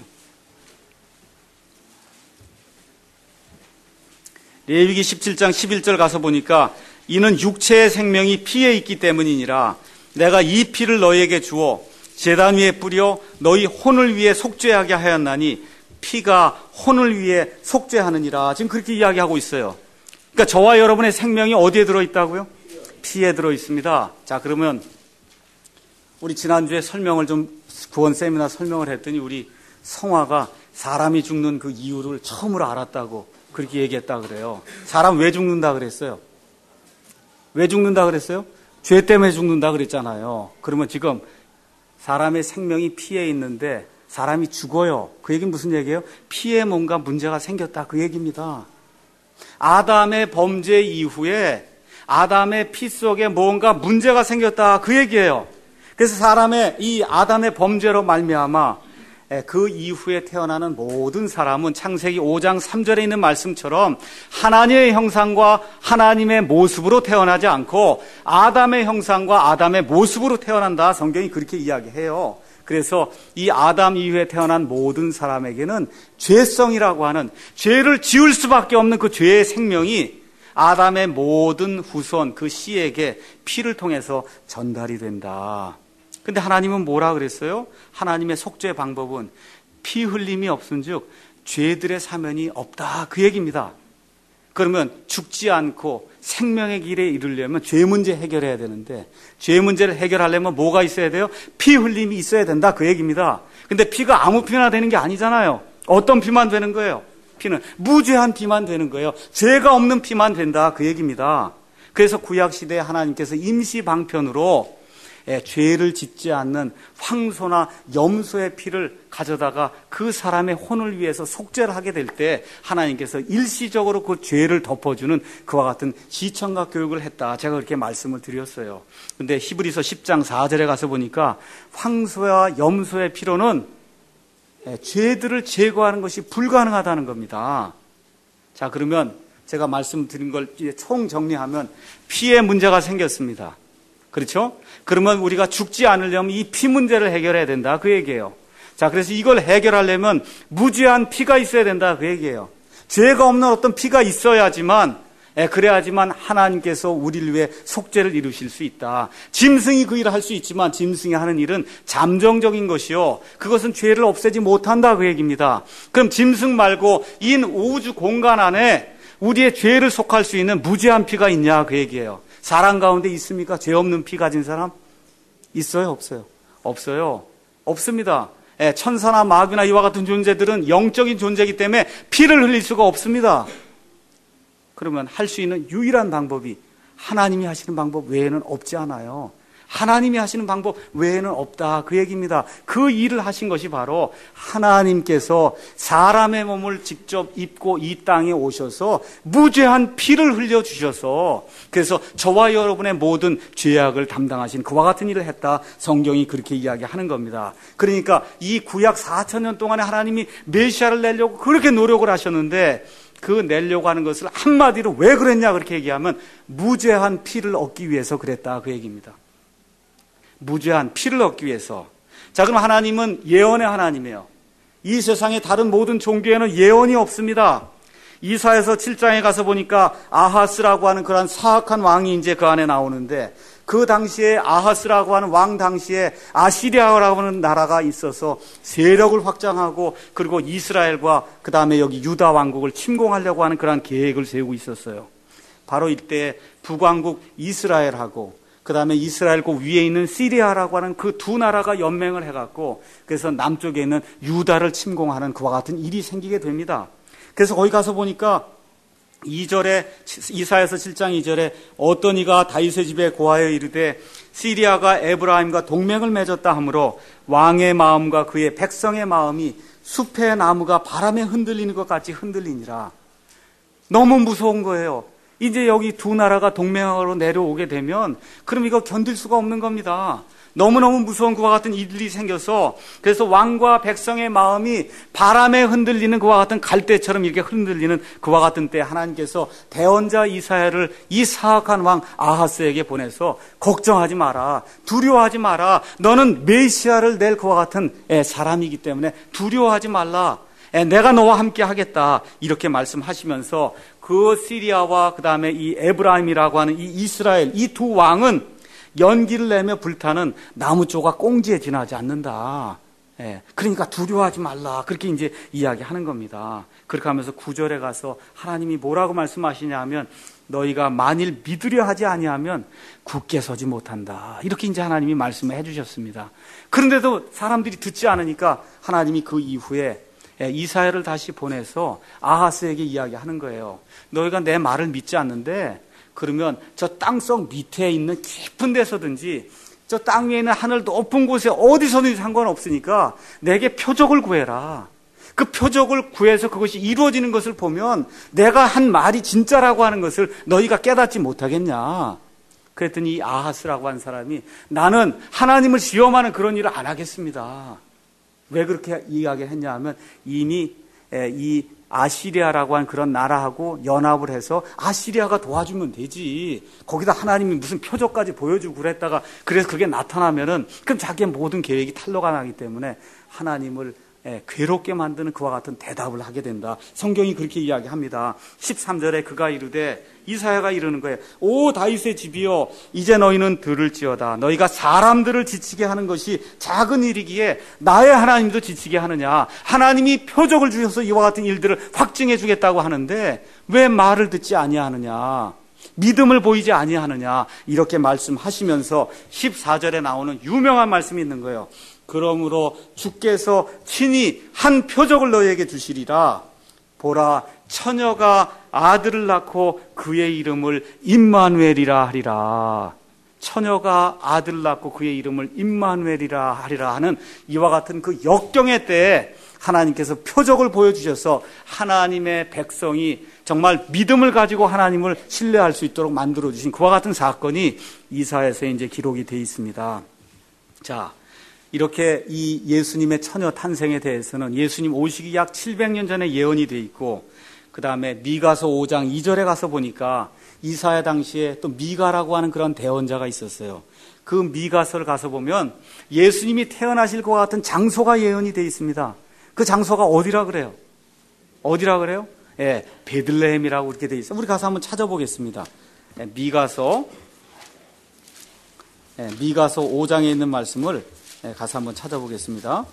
레위기 십칠 장 십일 절 가서 보니까 이는 육체의 생명이 피에 있기 때문이니라. 내가 이 피를 너희에게 주어 제단 위에 뿌려 너희 혼을 위해 속죄하게 하였나니 피가 혼을 위해 속죄하느니라. 지금 그렇게 이야기하고 있어요. 그러니까 저와 여러분의 생명이 어디에 들어있다고요? 피에 들어있습니다. 자, 그러면 우리 지난주에 설명을 좀 구원 세미나 설명을 했더니 우리 성화가 사람이 죽는 그 이유를 처음으로 알았다고 그렇게 얘기했다 그래요. 사람 왜 죽는다 그랬어요? 왜 죽는다 그랬어요? 죄 때문에 죽는다 그랬잖아요. 그러면 지금 사람의 생명이 피에 있는데 사람이 죽어요. 그 얘기는 무슨 얘기예요? 피에 뭔가 문제가 생겼다 그 얘기입니다. 아담의 범죄 이후에 아담의 피 속에 뭔가 문제가 생겼다 그 얘기예요. 그래서 사람의 이 아담의 범죄로 말미암아 그 이후에 태어나는 모든 사람은 창세기 오 장 삼 절에 있는 말씀처럼 하나님의 형상과 하나님의 모습으로 태어나지 않고 아담의 형상과 아담의 모습으로 태어난다. 성경이 그렇게 이야기해요. 그래서 이 아담 이후에 태어난 모든 사람에게는 죄성이라고 하는 죄를 지을 수밖에 없는 그 죄의 생명이 아담의 모든 후손 그 씨에게 피를 통해서 전달이 된다. 근데 하나님은 뭐라 그랬어요? 하나님의 속죄 방법은 피 흘림이 없은즉 죄들의 사면이 없다 그 얘기입니다. 그러면 죽지 않고 생명의 길에 이르려면 죄 문제 해결해야 되는데, 죄 문제를 해결하려면 뭐가 있어야 돼요? 피 흘림이 있어야 된다, 그 얘기입니다. 근데 피가 아무 피나 되는 게 아니잖아요. 어떤 피만 되는 거예요? 피는 무죄한 피만 되는 거예요. 죄가 없는 피만 된다, 그 얘기입니다. 그래서 구약시대에 하나님께서 임시 방편으로 예, 죄를 짓지 않는 황소나 염소의 피를 가져다가 그 사람의 혼을 위해서 속죄를 하게 될 때 하나님께서 일시적으로 그 죄를 덮어주는 그와 같은 시청각 교육을 했다. 제가 그렇게 말씀을 드렸어요. 근데 히브리서 십 장 사 절에 가서 보니까 황소와 염소의 피로는 예, 죄들을 제거하는 것이 불가능하다는 겁니다. 자, 그러면 제가 말씀드린 걸 총 정리하면 피의 문제가 생겼습니다. 그렇죠? 그러면 우리가 죽지 않으려면 이 피 문제를 해결해야 된다, 그 얘기예요. 자, 그래서 이걸 해결하려면 무죄한 피가 있어야 된다, 그 얘기예요. 죄가 없는 어떤 피가 있어야지만, 예, 그래야지만 하나님께서 우리를 위해 속죄를 이루실 수 있다. 짐승이 그 일을 할 수 있지만 짐승이 하는 일은 잠정적인 것이요, 그것은 죄를 없애지 못한다, 그 얘기입니다. 그럼 짐승 말고 이 우주 공간 안에 우리의 죄를 속할 수 있는 무죄한 피가 있냐, 그 얘기예요. 사람 가운데 있습니까? 죄 없는 피 가진 사람? 있어요? 없어요? 없어요. 없습니다. 예, 천사나 마귀나 이와 같은 존재들은 영적인 존재이기 때문에 피를 흘릴 수가 없습니다. 그러면 할 수 있는 유일한 방법이 하나님이 하시는 방법 외에는 없지 않아요. 하나님이 하시는 방법 외에는 없다, 그 얘기입니다. 그 일을 하신 것이 바로 하나님께서 사람의 몸을 직접 입고 이 땅에 오셔서 무죄한 피를 흘려주셔서, 그래서 저와 여러분의 모든 죄악을 담당하신 그와 같은 일을 했다, 성경이 그렇게 이야기하는 겁니다. 그러니까 이 구약 사천 년 동안에 하나님이 메시아를 내려고 그렇게 노력을 하셨는데, 그 내려고 하는 것을 한마디로 왜 그랬냐 그렇게 얘기하면 무죄한 피를 얻기 위해서 그랬다, 그 얘기입니다. 무죄한 피를 얻기 위해서. 자, 그럼 하나님은 예언의 하나님이에요. 이 세상의 다른 모든 종교에는 예언이 없습니다. 이사야서 칠 장에 가서 보니까 아하스라고 하는 그런 사악한 왕이 이제 그 안에 나오는데, 그 당시에 아하스라고 하는 왕 당시에 아시리아라고 하는 나라가 있어서 세력을 확장하고, 그리고 이스라엘과 그 다음에 여기 유다 왕국을 침공하려고 하는 그런 계획을 세우고 있었어요. 바로 이때 북왕국 이스라엘하고 그 다음에 이스라엘국 위에 있는 시리아라고 하는 그 두 나라가 연맹을 해갖고, 그래서 남쪽에 있는 유다를 침공하는 그와 같은 일이 생기게 됩니다. 그래서 거기 가서 보니까 이 절에, 이사야서 칠 장 이 절에 어떤 이가 다윗의 집에 고하여 이르되 시리아가 에브라임과 동맹을 맺었다 하므로 왕의 마음과 그의 백성의 마음이 숲의 나무가 바람에 흔들리는 것 같이 흔들리니라. 너무 무서운 거예요. 이제 여기 두 나라가 동맹으로 내려오게 되면 그럼 이거 견딜 수가 없는 겁니다. 너무너무 무서운 그와 같은 일이 생겨서, 그래서 왕과 백성의 마음이 바람에 흔들리는 그와 같은 갈대처럼 이렇게 흔들리는 그와 같은 때 하나님께서 대언자 이사야를 이 사악한 왕 아하스에게 보내서 걱정하지 마라, 두려워하지 마라, 너는 메시아를 낼 그와 같은 사람이기 때문에 두려워하지 말라, 내가 너와 함께 하겠다, 이렇게 말씀하시면서 그 시리아와 그 다음에 이 에브라임이라고 하는 이 이스라엘, 이 두 왕은 연기를 내며 불타는 나무 조각 꽁지에 지나지 않는다. 예, 그러니까 두려워하지 말라, 그렇게 이제 이야기하는 겁니다. 그렇게 하면서 구 절에 가서 하나님이 뭐라고 말씀하시냐 하면 너희가 만일 믿으려 하지 아니하면 굳게 서지 못한다, 이렇게 이제 하나님이 말씀을 해주셨습니다. 그런데도 사람들이 듣지 않으니까 하나님이 그 이후에 이사야를 다시 보내서 아하스에게 이야기하는 거예요. 너희가 내 말을 믿지 않는데 그러면 저 땅속 밑에 있는 깊은 데서든지 저 땅 위에 있는 하늘 높은 곳에 어디서든지 상관없으니까 내게 표적을 구해라. 그 표적을 구해서 그것이 이루어지는 것을 보면 내가 한 말이 진짜라고 하는 것을 너희가 깨닫지 못하겠냐. 그랬더니 이 아하스라고 한 사람이 나는 하나님을 시험하는 그런 일을 안 하겠습니다. 왜 그렇게 이야기를 했냐 하면 이미 이 아시리아라고 한 그런 나라하고 연합을 해서 아시리아가 도와주면 되지, 거기다 하나님이 무슨 표적까지 보여주고 그랬다가 그래서 그게 나타나면은 그럼 자기의 모든 계획이 탄로가 나기 때문에 하나님을 예, 괴롭게 만드는 그와 같은 대답을 하게 된다. 성경이 그렇게 이야기합니다. 십삼 절에 그가 이르되, 이사야가 이르는 거예요. 오 다윗의 집이여, 이제 너희는 들을지어다. 너희가 사람들을 지치게 하는 것이 작은 일이기에 나의 하나님도 지치게 하느냐. 하나님이 표적을 주셔서 이와 같은 일들을 확증해 주겠다고 하는데 왜 말을 듣지 아니하느냐, 믿음을 보이지 아니하느냐, 이렇게 말씀하시면서 십사 절에 나오는 유명한 말씀이 있는 거예요. 그러므로 주께서 친히 한 표적을 너희에게 주시리라. 보라, 처녀가 아들을 낳고 그의 이름을 임마누엘이라 하리라. 처녀가 아들을 낳고 그의 이름을 임마누엘이라 하리라 하는 이와 같은 그 역경의 때에 하나님께서 표적을 보여주셔서 하나님의 백성이 정말 믿음을 가지고 하나님을 신뢰할 수 있도록 만들어주신 그와 같은 사건이 이사야서에 이제 기록이 되어 있습니다. 자, 이렇게 이 예수님의 처녀 탄생에 대해서는 예수님 오시기 약 칠백 년 전에 예언이 되어 있고, 그 다음에 미가서 오 장 이 절에 가서 보니까 이사야 당시에 또 미가라고 하는 그런 대언자가 있었어요. 그 미가서를 가서 보면 예수님이 태어나실 것 같은 장소가 예언이 되어 있습니다. 그 장소가 어디라 그래요? 어디라 그래요? 예, 베들레헴이라고 이렇게 되어 있어요. 우리 가서 한번 찾아보겠습니다. 예, 미가서, 예, 미가서 오 장에 있는 말씀을 가서 한번 찾아보겠습니다.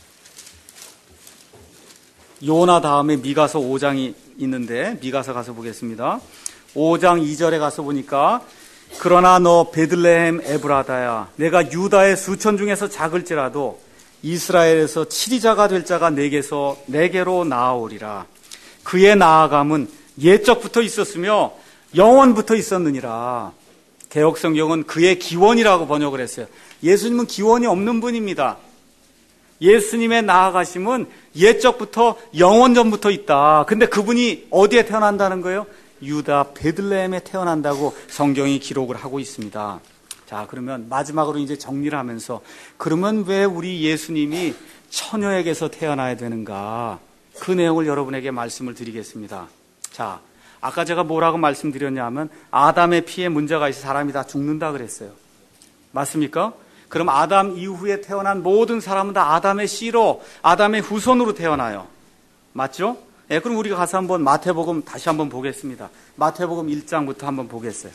요나 다음에 미가서 오 장이 있는데 미가서 가서 보겠습니다. 오 장 이 절에 가서 보니까 그러나 너 베들레헴 에브라다야, 내가 유다의 수천 중에서 작을지라도 이스라엘에서 치리자가 될 자가 내게서 내게로 나아오리라. 그의 나아감은 옛적부터 있었으며 영원부터 있었느니라. 개역성경은 그의 기원이라고 번역을 했어요. 예수님은 기원이 없는 분입니다. 예수님의 나아가심은 옛적부터 영원전부터 있다. 근데 그분이 어디에 태어난다는 거예요? 유다 베들레헴에 태어난다고 성경이 기록을 하고 있습니다. 자, 그러면 마지막으로 이제 정리를 하면서, 그러면 왜 우리 예수님이 처녀에게서 태어나야 되는가? 그 내용을 여러분에게 말씀을 드리겠습니다. 자, 아까 제가 뭐라고 말씀드렸냐면 아담의 피에 문제가 있어 사람이 다 죽는다 그랬어요. 맞습니까? 그럼 아담 이후에 태어난 모든 사람은 다 아담의 씨로, 아담의 후손으로 태어나요. 맞죠? 예, 그럼 우리가 가서 한번 마태복음 다시 한번 보겠습니다. 마태복음 일 장부터 한번 보겠어요.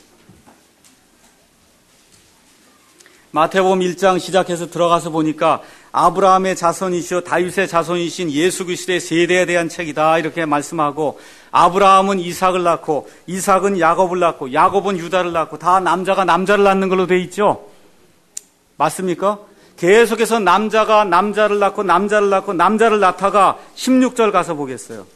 마태복음 일 장 시작해서 들어가서 보니까 아브라함의 자손이시여 다윗의 자손이신 예수 그리스도의 세대에 대한 책이다, 이렇게 말씀하고, 아브라함은 이삭을 낳고 이삭은 야곱을 낳고 야곱은 유다를 낳고, 다 남자가 남자를 낳는 걸로 돼 있죠. 맞습니까? 계속해서 남자가 남자를 낳고 남자를 낳고 남자를 낳다가 십육 절 가서 보겠어요.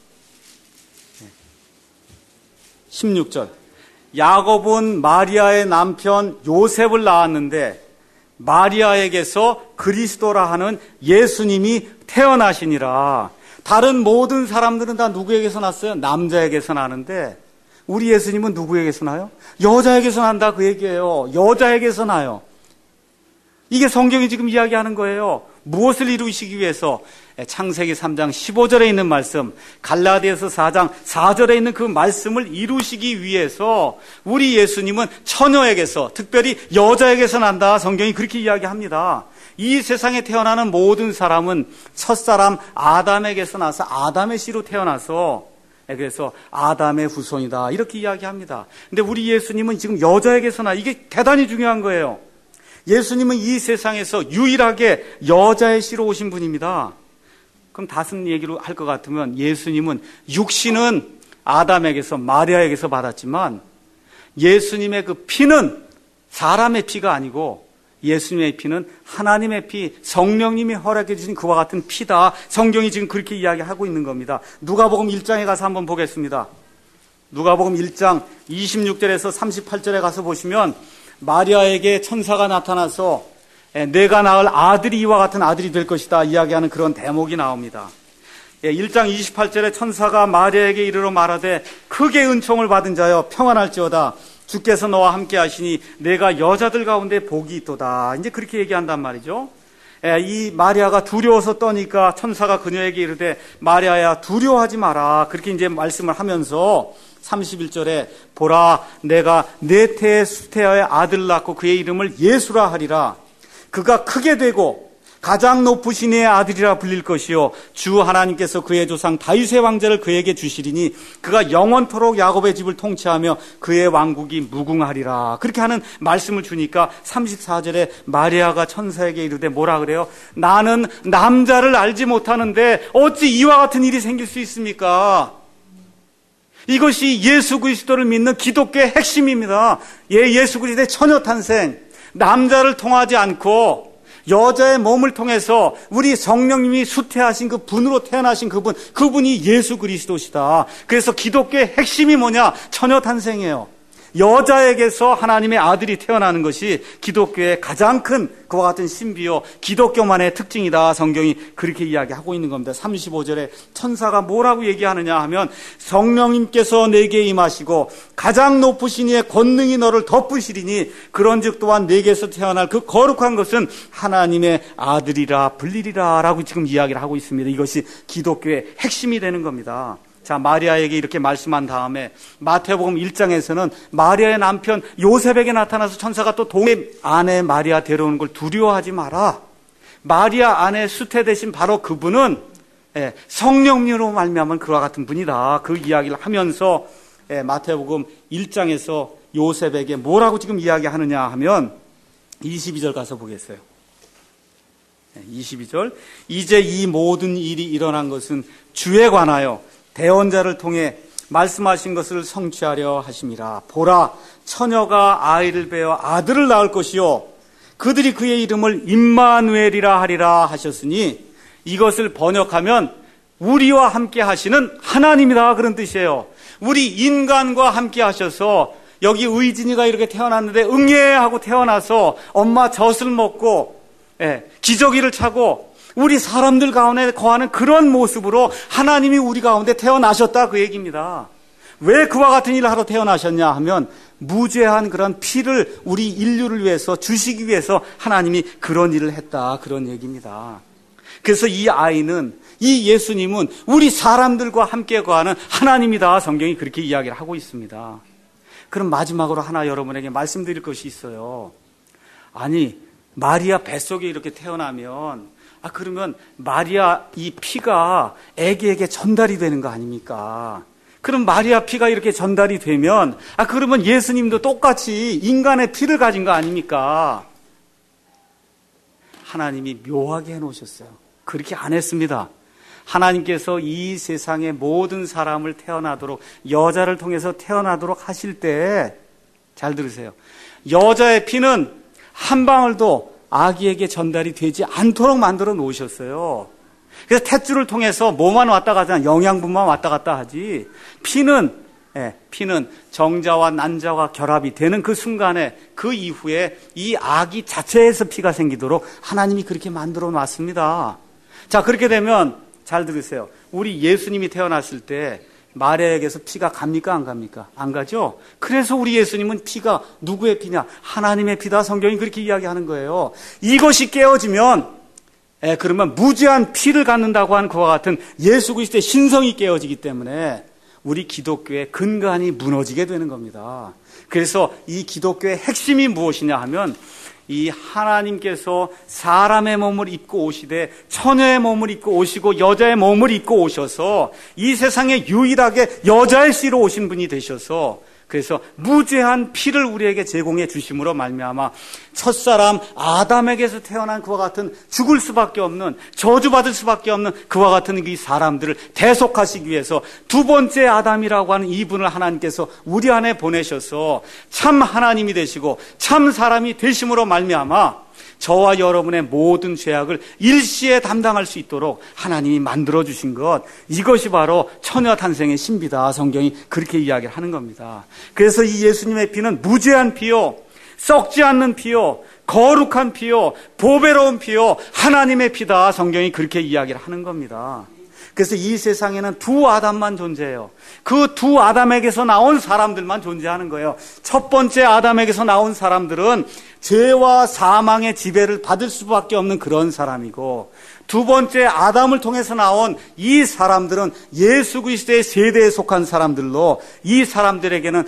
십육 절. 야곱은 마리아의 남편 요셉을 낳았는데 마리아에게서 그리스도라 하는 예수님이 태어나시니라. 다른 모든 사람들은 다 누구에게서 났어요? 남자에게서 나는데 우리 예수님은 누구에게서 나요? 여자에게서 난다, 그 얘기예요. 여자에게서 나요. 이게 성경이 지금 이야기하는 거예요. 무엇을 이루시기 위해서? 창세기 삼 장 십오 절에 있는 말씀, 갈라디아서 사 장 사 절에 있는 그 말씀을 이루시기 위해서 우리 예수님은 처녀에게서, 특별히 여자에게서 난다. 성경이 그렇게 이야기합니다. 이 세상에 태어나는 모든 사람은 첫사람 아담에게서 나서 아담의 씨로 태어나서, 그래서 아담의 후손이다, 이렇게 이야기합니다. 근데 우리 예수님은 지금 여자에게서 나, 이게 대단히 중요한 거예요. 예수님은 이 세상에서 유일하게 여자의 씨로 오신 분입니다. 그럼 다른 얘기로 할 것 같으면 예수님은 육신은 아담에게서 마리아에게서 받았지만 예수님의 그 피는 사람의 피가 아니고 예수님의 피는 하나님의 피, 성령님이 허락해 주신 그와 같은 피다. 성경이 지금 그렇게 이야기하고 있는 겁니다. 누가복음 일 장에 가서 한번 보겠습니다. 누가복음 일 장 이십육 절에서 삼십팔 절에 가서 보시면 마리아에게 천사가 나타나서 내가 낳을 아들이 이와 같은 아들이 될 것이다 이야기하는 그런 대목이 나옵니다. 일 장 이십팔 절에 천사가 마리아에게 이르러 말하되 크게 은총을 받은 자여 평안할지어다, 주께서 너와 함께 하시니 내가 여자들 가운데 복이 있도다. 이제 그렇게 얘기한단 말이죠. 이 마리아가 두려워서 떠니까 천사가 그녀에게 이르되 마리아야 두려워하지 마라, 그렇게 이제 말씀을 하면서 삼십일 절에 보라 내가 네 태의 수태아의 아들을 낳고 그의 이름을 예수라 하리라. 그가 크게 되고 가장 높으신 이의 아들이라 불릴 것이요 주 하나님께서 그의 조상 다윗의 왕자를 그에게 주시리니 그가 영원토록 야곱의 집을 통치하며 그의 왕국이 무궁하리라. 그렇게 하는 말씀을 주니까 삼십사 절에 마리아가 천사에게 이르되 뭐라 그래요? 나는 남자를 알지 못하는데 어찌 이와 같은 일이 생길 수 있습니까? 이것이 예수 그리스도를 믿는 기독교의 핵심입니다. 예, 예수 그리스도의 처녀탄생, 남자를 통하지 않고 여자의 몸을 통해서 우리 성령님이 수태하신 그 분으로 태어나신 그분, 그분이 예수 그리스도시다. 그래서 기독교의 핵심이 뭐냐? 처녀탄생이에요. 여자에게서 하나님의 아들이 태어나는 것이 기독교의 가장 큰 그와 같은 신비요 기독교만의 특징이다. 성경이 그렇게 이야기하고 있는 겁니다. 삼십오 절에 천사가 뭐라고 얘기하느냐 하면 성령님께서 내게 임하시고 가장 높으신 이의 권능이 너를 덮으시리니 그런즉 또한 내게서 태어날 그 거룩한 것은 하나님의 아들이라 불리리라 라고 지금 이야기를 하고 있습니다. 이것이 기독교의 핵심이 되는 겁니다. 자, 마리아에게 이렇게 말씀한 다음에 마태복음 일 장에서는 마리아의 남편 요셉에게 나타나서 천사가 또 동의 아내 마리아 데려오는 걸 두려워하지 마라. 마리아 아내 수태되신 바로 그분은 성령님으로 말미암은 그와 같은 분이다. 그 이야기를 하면서 마태복음 일 장에서 요셉에게 뭐라고 지금 이야기하느냐 하면 이십이 절 가서 보겠어요. 이십이 절 이제 이 모든 일이 일어난 것은 주에 관하여 대언자를 통해 말씀하신 것을 성취하려 하심이라. 보라, 처녀가 아이를 베어 아들을 낳을 것이요 그들이 그의 이름을 임마누엘이라 하리라 하셨으니 이것을 번역하면 우리와 함께 하시는 하나님이다 그런 뜻이에요. 우리 인간과 함께 하셔서 여기 의진이가 이렇게 태어났는데 응예 하고 태어나서 엄마 젖을 먹고 예, 기저귀를 차고 우리 사람들 가운데 거하는 그런 모습으로 하나님이 우리 가운데 태어나셨다 그 얘기입니다. 왜 그와 같은 일을 하러 태어나셨냐 하면 무죄한 그런 피를 우리 인류를 위해서 주시기 위해서 하나님이 그런 일을 했다 그런 얘기입니다. 그래서 이 아이는 이 예수님은 우리 사람들과 함께 거하는 하나님이다. 성경이 그렇게 이야기를 하고 있습니다. 그럼 마지막으로 하나 여러분에게 말씀드릴 것이 있어요. 아니 마리아 뱃속에 이렇게 태어나면 아, 그러면 마리아 이 피가 아기에게 전달이 되는 거 아닙니까? 그럼 마리아 피가 이렇게 전달이 되면, 아, 그러면 예수님도 똑같이 인간의 피를 가진 거 아닙니까? 하나님이 묘하게 해놓으셨어요. 그렇게 안 했습니다. 하나님께서 이 세상의 모든 사람을 태어나도록, 여자를 통해서 태어나도록 하실 때, 잘 들으세요. 여자의 피는 한 방울도 아기에게 전달이 되지 않도록 만들어 놓으셨어요. 그래서 탯줄을 통해서 뭐만 왔다 가지 않아 영양분만 왔다 갔다 하지 피는 예, 피는 정자와 난자와 결합이 되는 그 순간에 그 이후에 이 아기 자체에서 피가 생기도록 하나님이 그렇게 만들어 놨습니다. 자, 그렇게 되면 잘 들으세요. 우리 예수님이 태어났을 때 마리아에게서 피가 갑니까 안 갑니까? 안 가죠? 그래서 우리 예수님은 피가 누구의 피냐? 하나님의 피다. 성경이 그렇게 이야기하는 거예요. 이것이 깨어지면 예, 그러면 무죄한 피를 갖는다고 하는 그와 같은 예수 그리스도의 신성이 깨어지기 때문에 우리 기독교의 근간이 무너지게 되는 겁니다. 그래서 이 기독교의 핵심이 무엇이냐 하면 이 하나님께서 사람의 몸을 입고 오시되 처녀의 몸을 입고 오시고 여자의 몸을 입고 오셔서 이 세상에 유일하게 여자의 씨로 오신 분이 되셔서 그래서 무죄한 피를 우리에게 제공해 주심으로 말미암아 첫사람 아담에게서 태어난 그와 같은 죽을 수밖에 없는 저주받을 수밖에 없는 그와 같은 이 사람들을 대속하시기 위해서 두 번째 아담이라고 하는 이분을 하나님께서 우리 안에 보내셔서 참 하나님이 되시고 참 사람이 되심으로 말미암아 저와 여러분의 모든 죄악을 일시에 담당할 수 있도록 하나님이 만들어주신 것, 이것이 바로 처녀 탄생의 신비다. 성경이 그렇게 이야기를 하는 겁니다. 그래서 이 예수님의 피는 무죄한 피요, 썩지 않는 피요, 거룩한 피요, 보배로운 피요, 하나님의 피다. 성경이 그렇게 이야기를 하는 겁니다. 그래서 이 세상에는 두 아담만 존재해요. 그 두 아담에게서 나온 사람들만 존재하는 거예요. 첫 번째 아담에게서 나온 사람들은 죄와 사망의 지배를 받을 수밖에 없는 그런 사람이고, 두 번째 아담을 통해서 나온 이 사람들은 예수 그리스도의 세대에 속한 사람들로 이 사람들에게는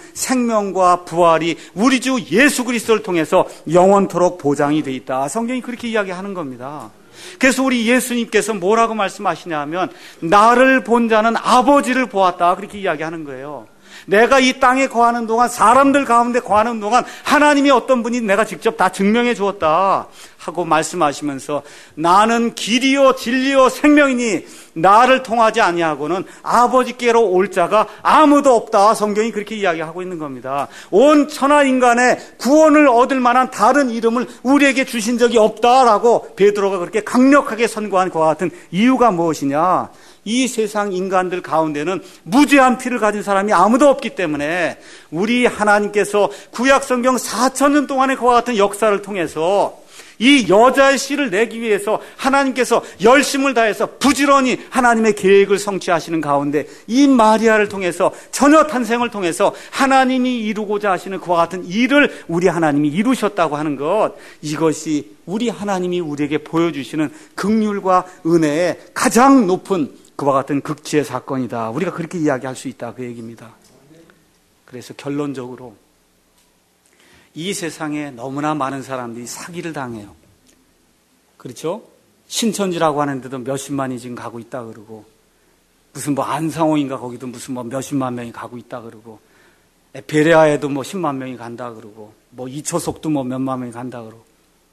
생명과 부활이 우리 주 예수 그리스도를 통해서 영원토록 보장이 돼 있다. 성경이 그렇게 이야기하는 겁니다. 그래서 우리 예수님께서 뭐라고 말씀하시냐 하면 나를 본 자는 아버지를 보았다 그렇게 이야기하는 거예요. 내가 이 땅에 거하는 동안, 사람들 가운데 거하는 동안 하나님이 어떤 분이 내가 직접 다 증명해 주었다 하고 말씀하시면서 나는 길이요 진리요 생명이니 나를 통하지 아니하고는 아버지께로 올 자가 아무도 없다. 성경이 그렇게 이야기하고 있는 겁니다. 온 천하 인간의 구원을 얻을 만한 다른 이름을 우리에게 주신 적이 없다라고 베드로가 그렇게 강력하게 선고한 그와 같은 이유가 무엇이냐? 이 세상 인간들 가운데는 무죄한 피를 가진 사람이 아무도 없기 때문에 우리 하나님께서 구약성경 사천 년 동안의 그와 같은 역사를 통해서 이 여자의 씨를 내기 위해서 하나님께서 열심을 다해서 부지런히 하나님의 계획을 성취하시는 가운데 이 마리아를 통해서 처녀 탄생을 통해서 하나님이 이루고자 하시는 그와 같은 일을 우리 하나님이 이루셨다고 하는 것, 이것이 우리 하나님이 우리에게 보여주시는 긍휼과 은혜의 가장 높은 그와 같은 극치의 사건이다. 우리가 그렇게 이야기할 수 있다 그 얘기입니다. 그래서 결론적으로 이 세상에 너무나 많은 사람들이 사기를 당해요. 그렇죠? 신천지라고 하는데도 몇십만이 지금 가고 있다 그러고, 무슨 뭐 안상호인가 거기도 무슨 뭐 몇십만 명이 가고 있다 그러고, 베레아에도 뭐 십만 명이 간다 그러고, 뭐 이초석도 뭐 몇만 명이 간다 그러고.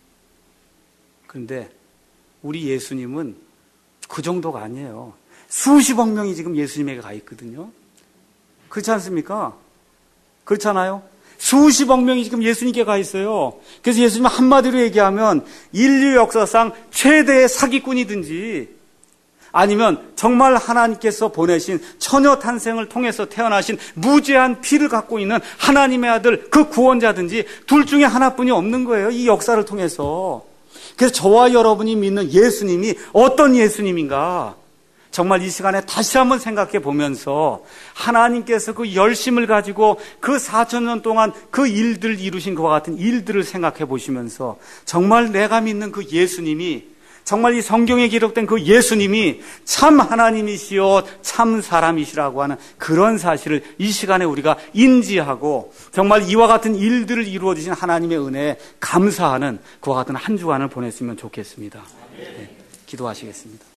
그런데 우리 예수님은 그 정도가 아니에요. 수십억 명이 지금 예수님에게 가 있거든요. 그렇지 않습니까? 그렇잖아요? 수십억 명이 지금 예수님께 가 있어요. 그래서 예수님은 한마디로 얘기하면 인류 역사상 최대의 사기꾼이든지 아니면 정말 하나님께서 보내신 처녀 탄생을 통해서 태어나신 무죄한 피를 갖고 있는 하나님의 아들 그 구원자든지 둘 중에 하나뿐이 없는 거예요. 이 역사를 통해서. 그래서 저와 여러분이 믿는 예수님이 어떤 예수님인가? 정말 이 시간에 다시 한번 생각해 보면서 하나님께서 그 열심을 가지고 그 사천 년 동안 그 일들을 이루신 그와 같은 일들을 생각해 보시면서 정말 내가 믿는 그 예수님이, 정말 이 성경에 기록된 그 예수님이 참 하나님이시요 참 사람이시라고 하는 그런 사실을 이 시간에 우리가 인지하고 정말 이와 같은 일들을 이루어 주신 하나님의 은혜에 감사하는 그와 같은 한 주간을 보냈으면 좋겠습니다. 네, 기도하시겠습니다.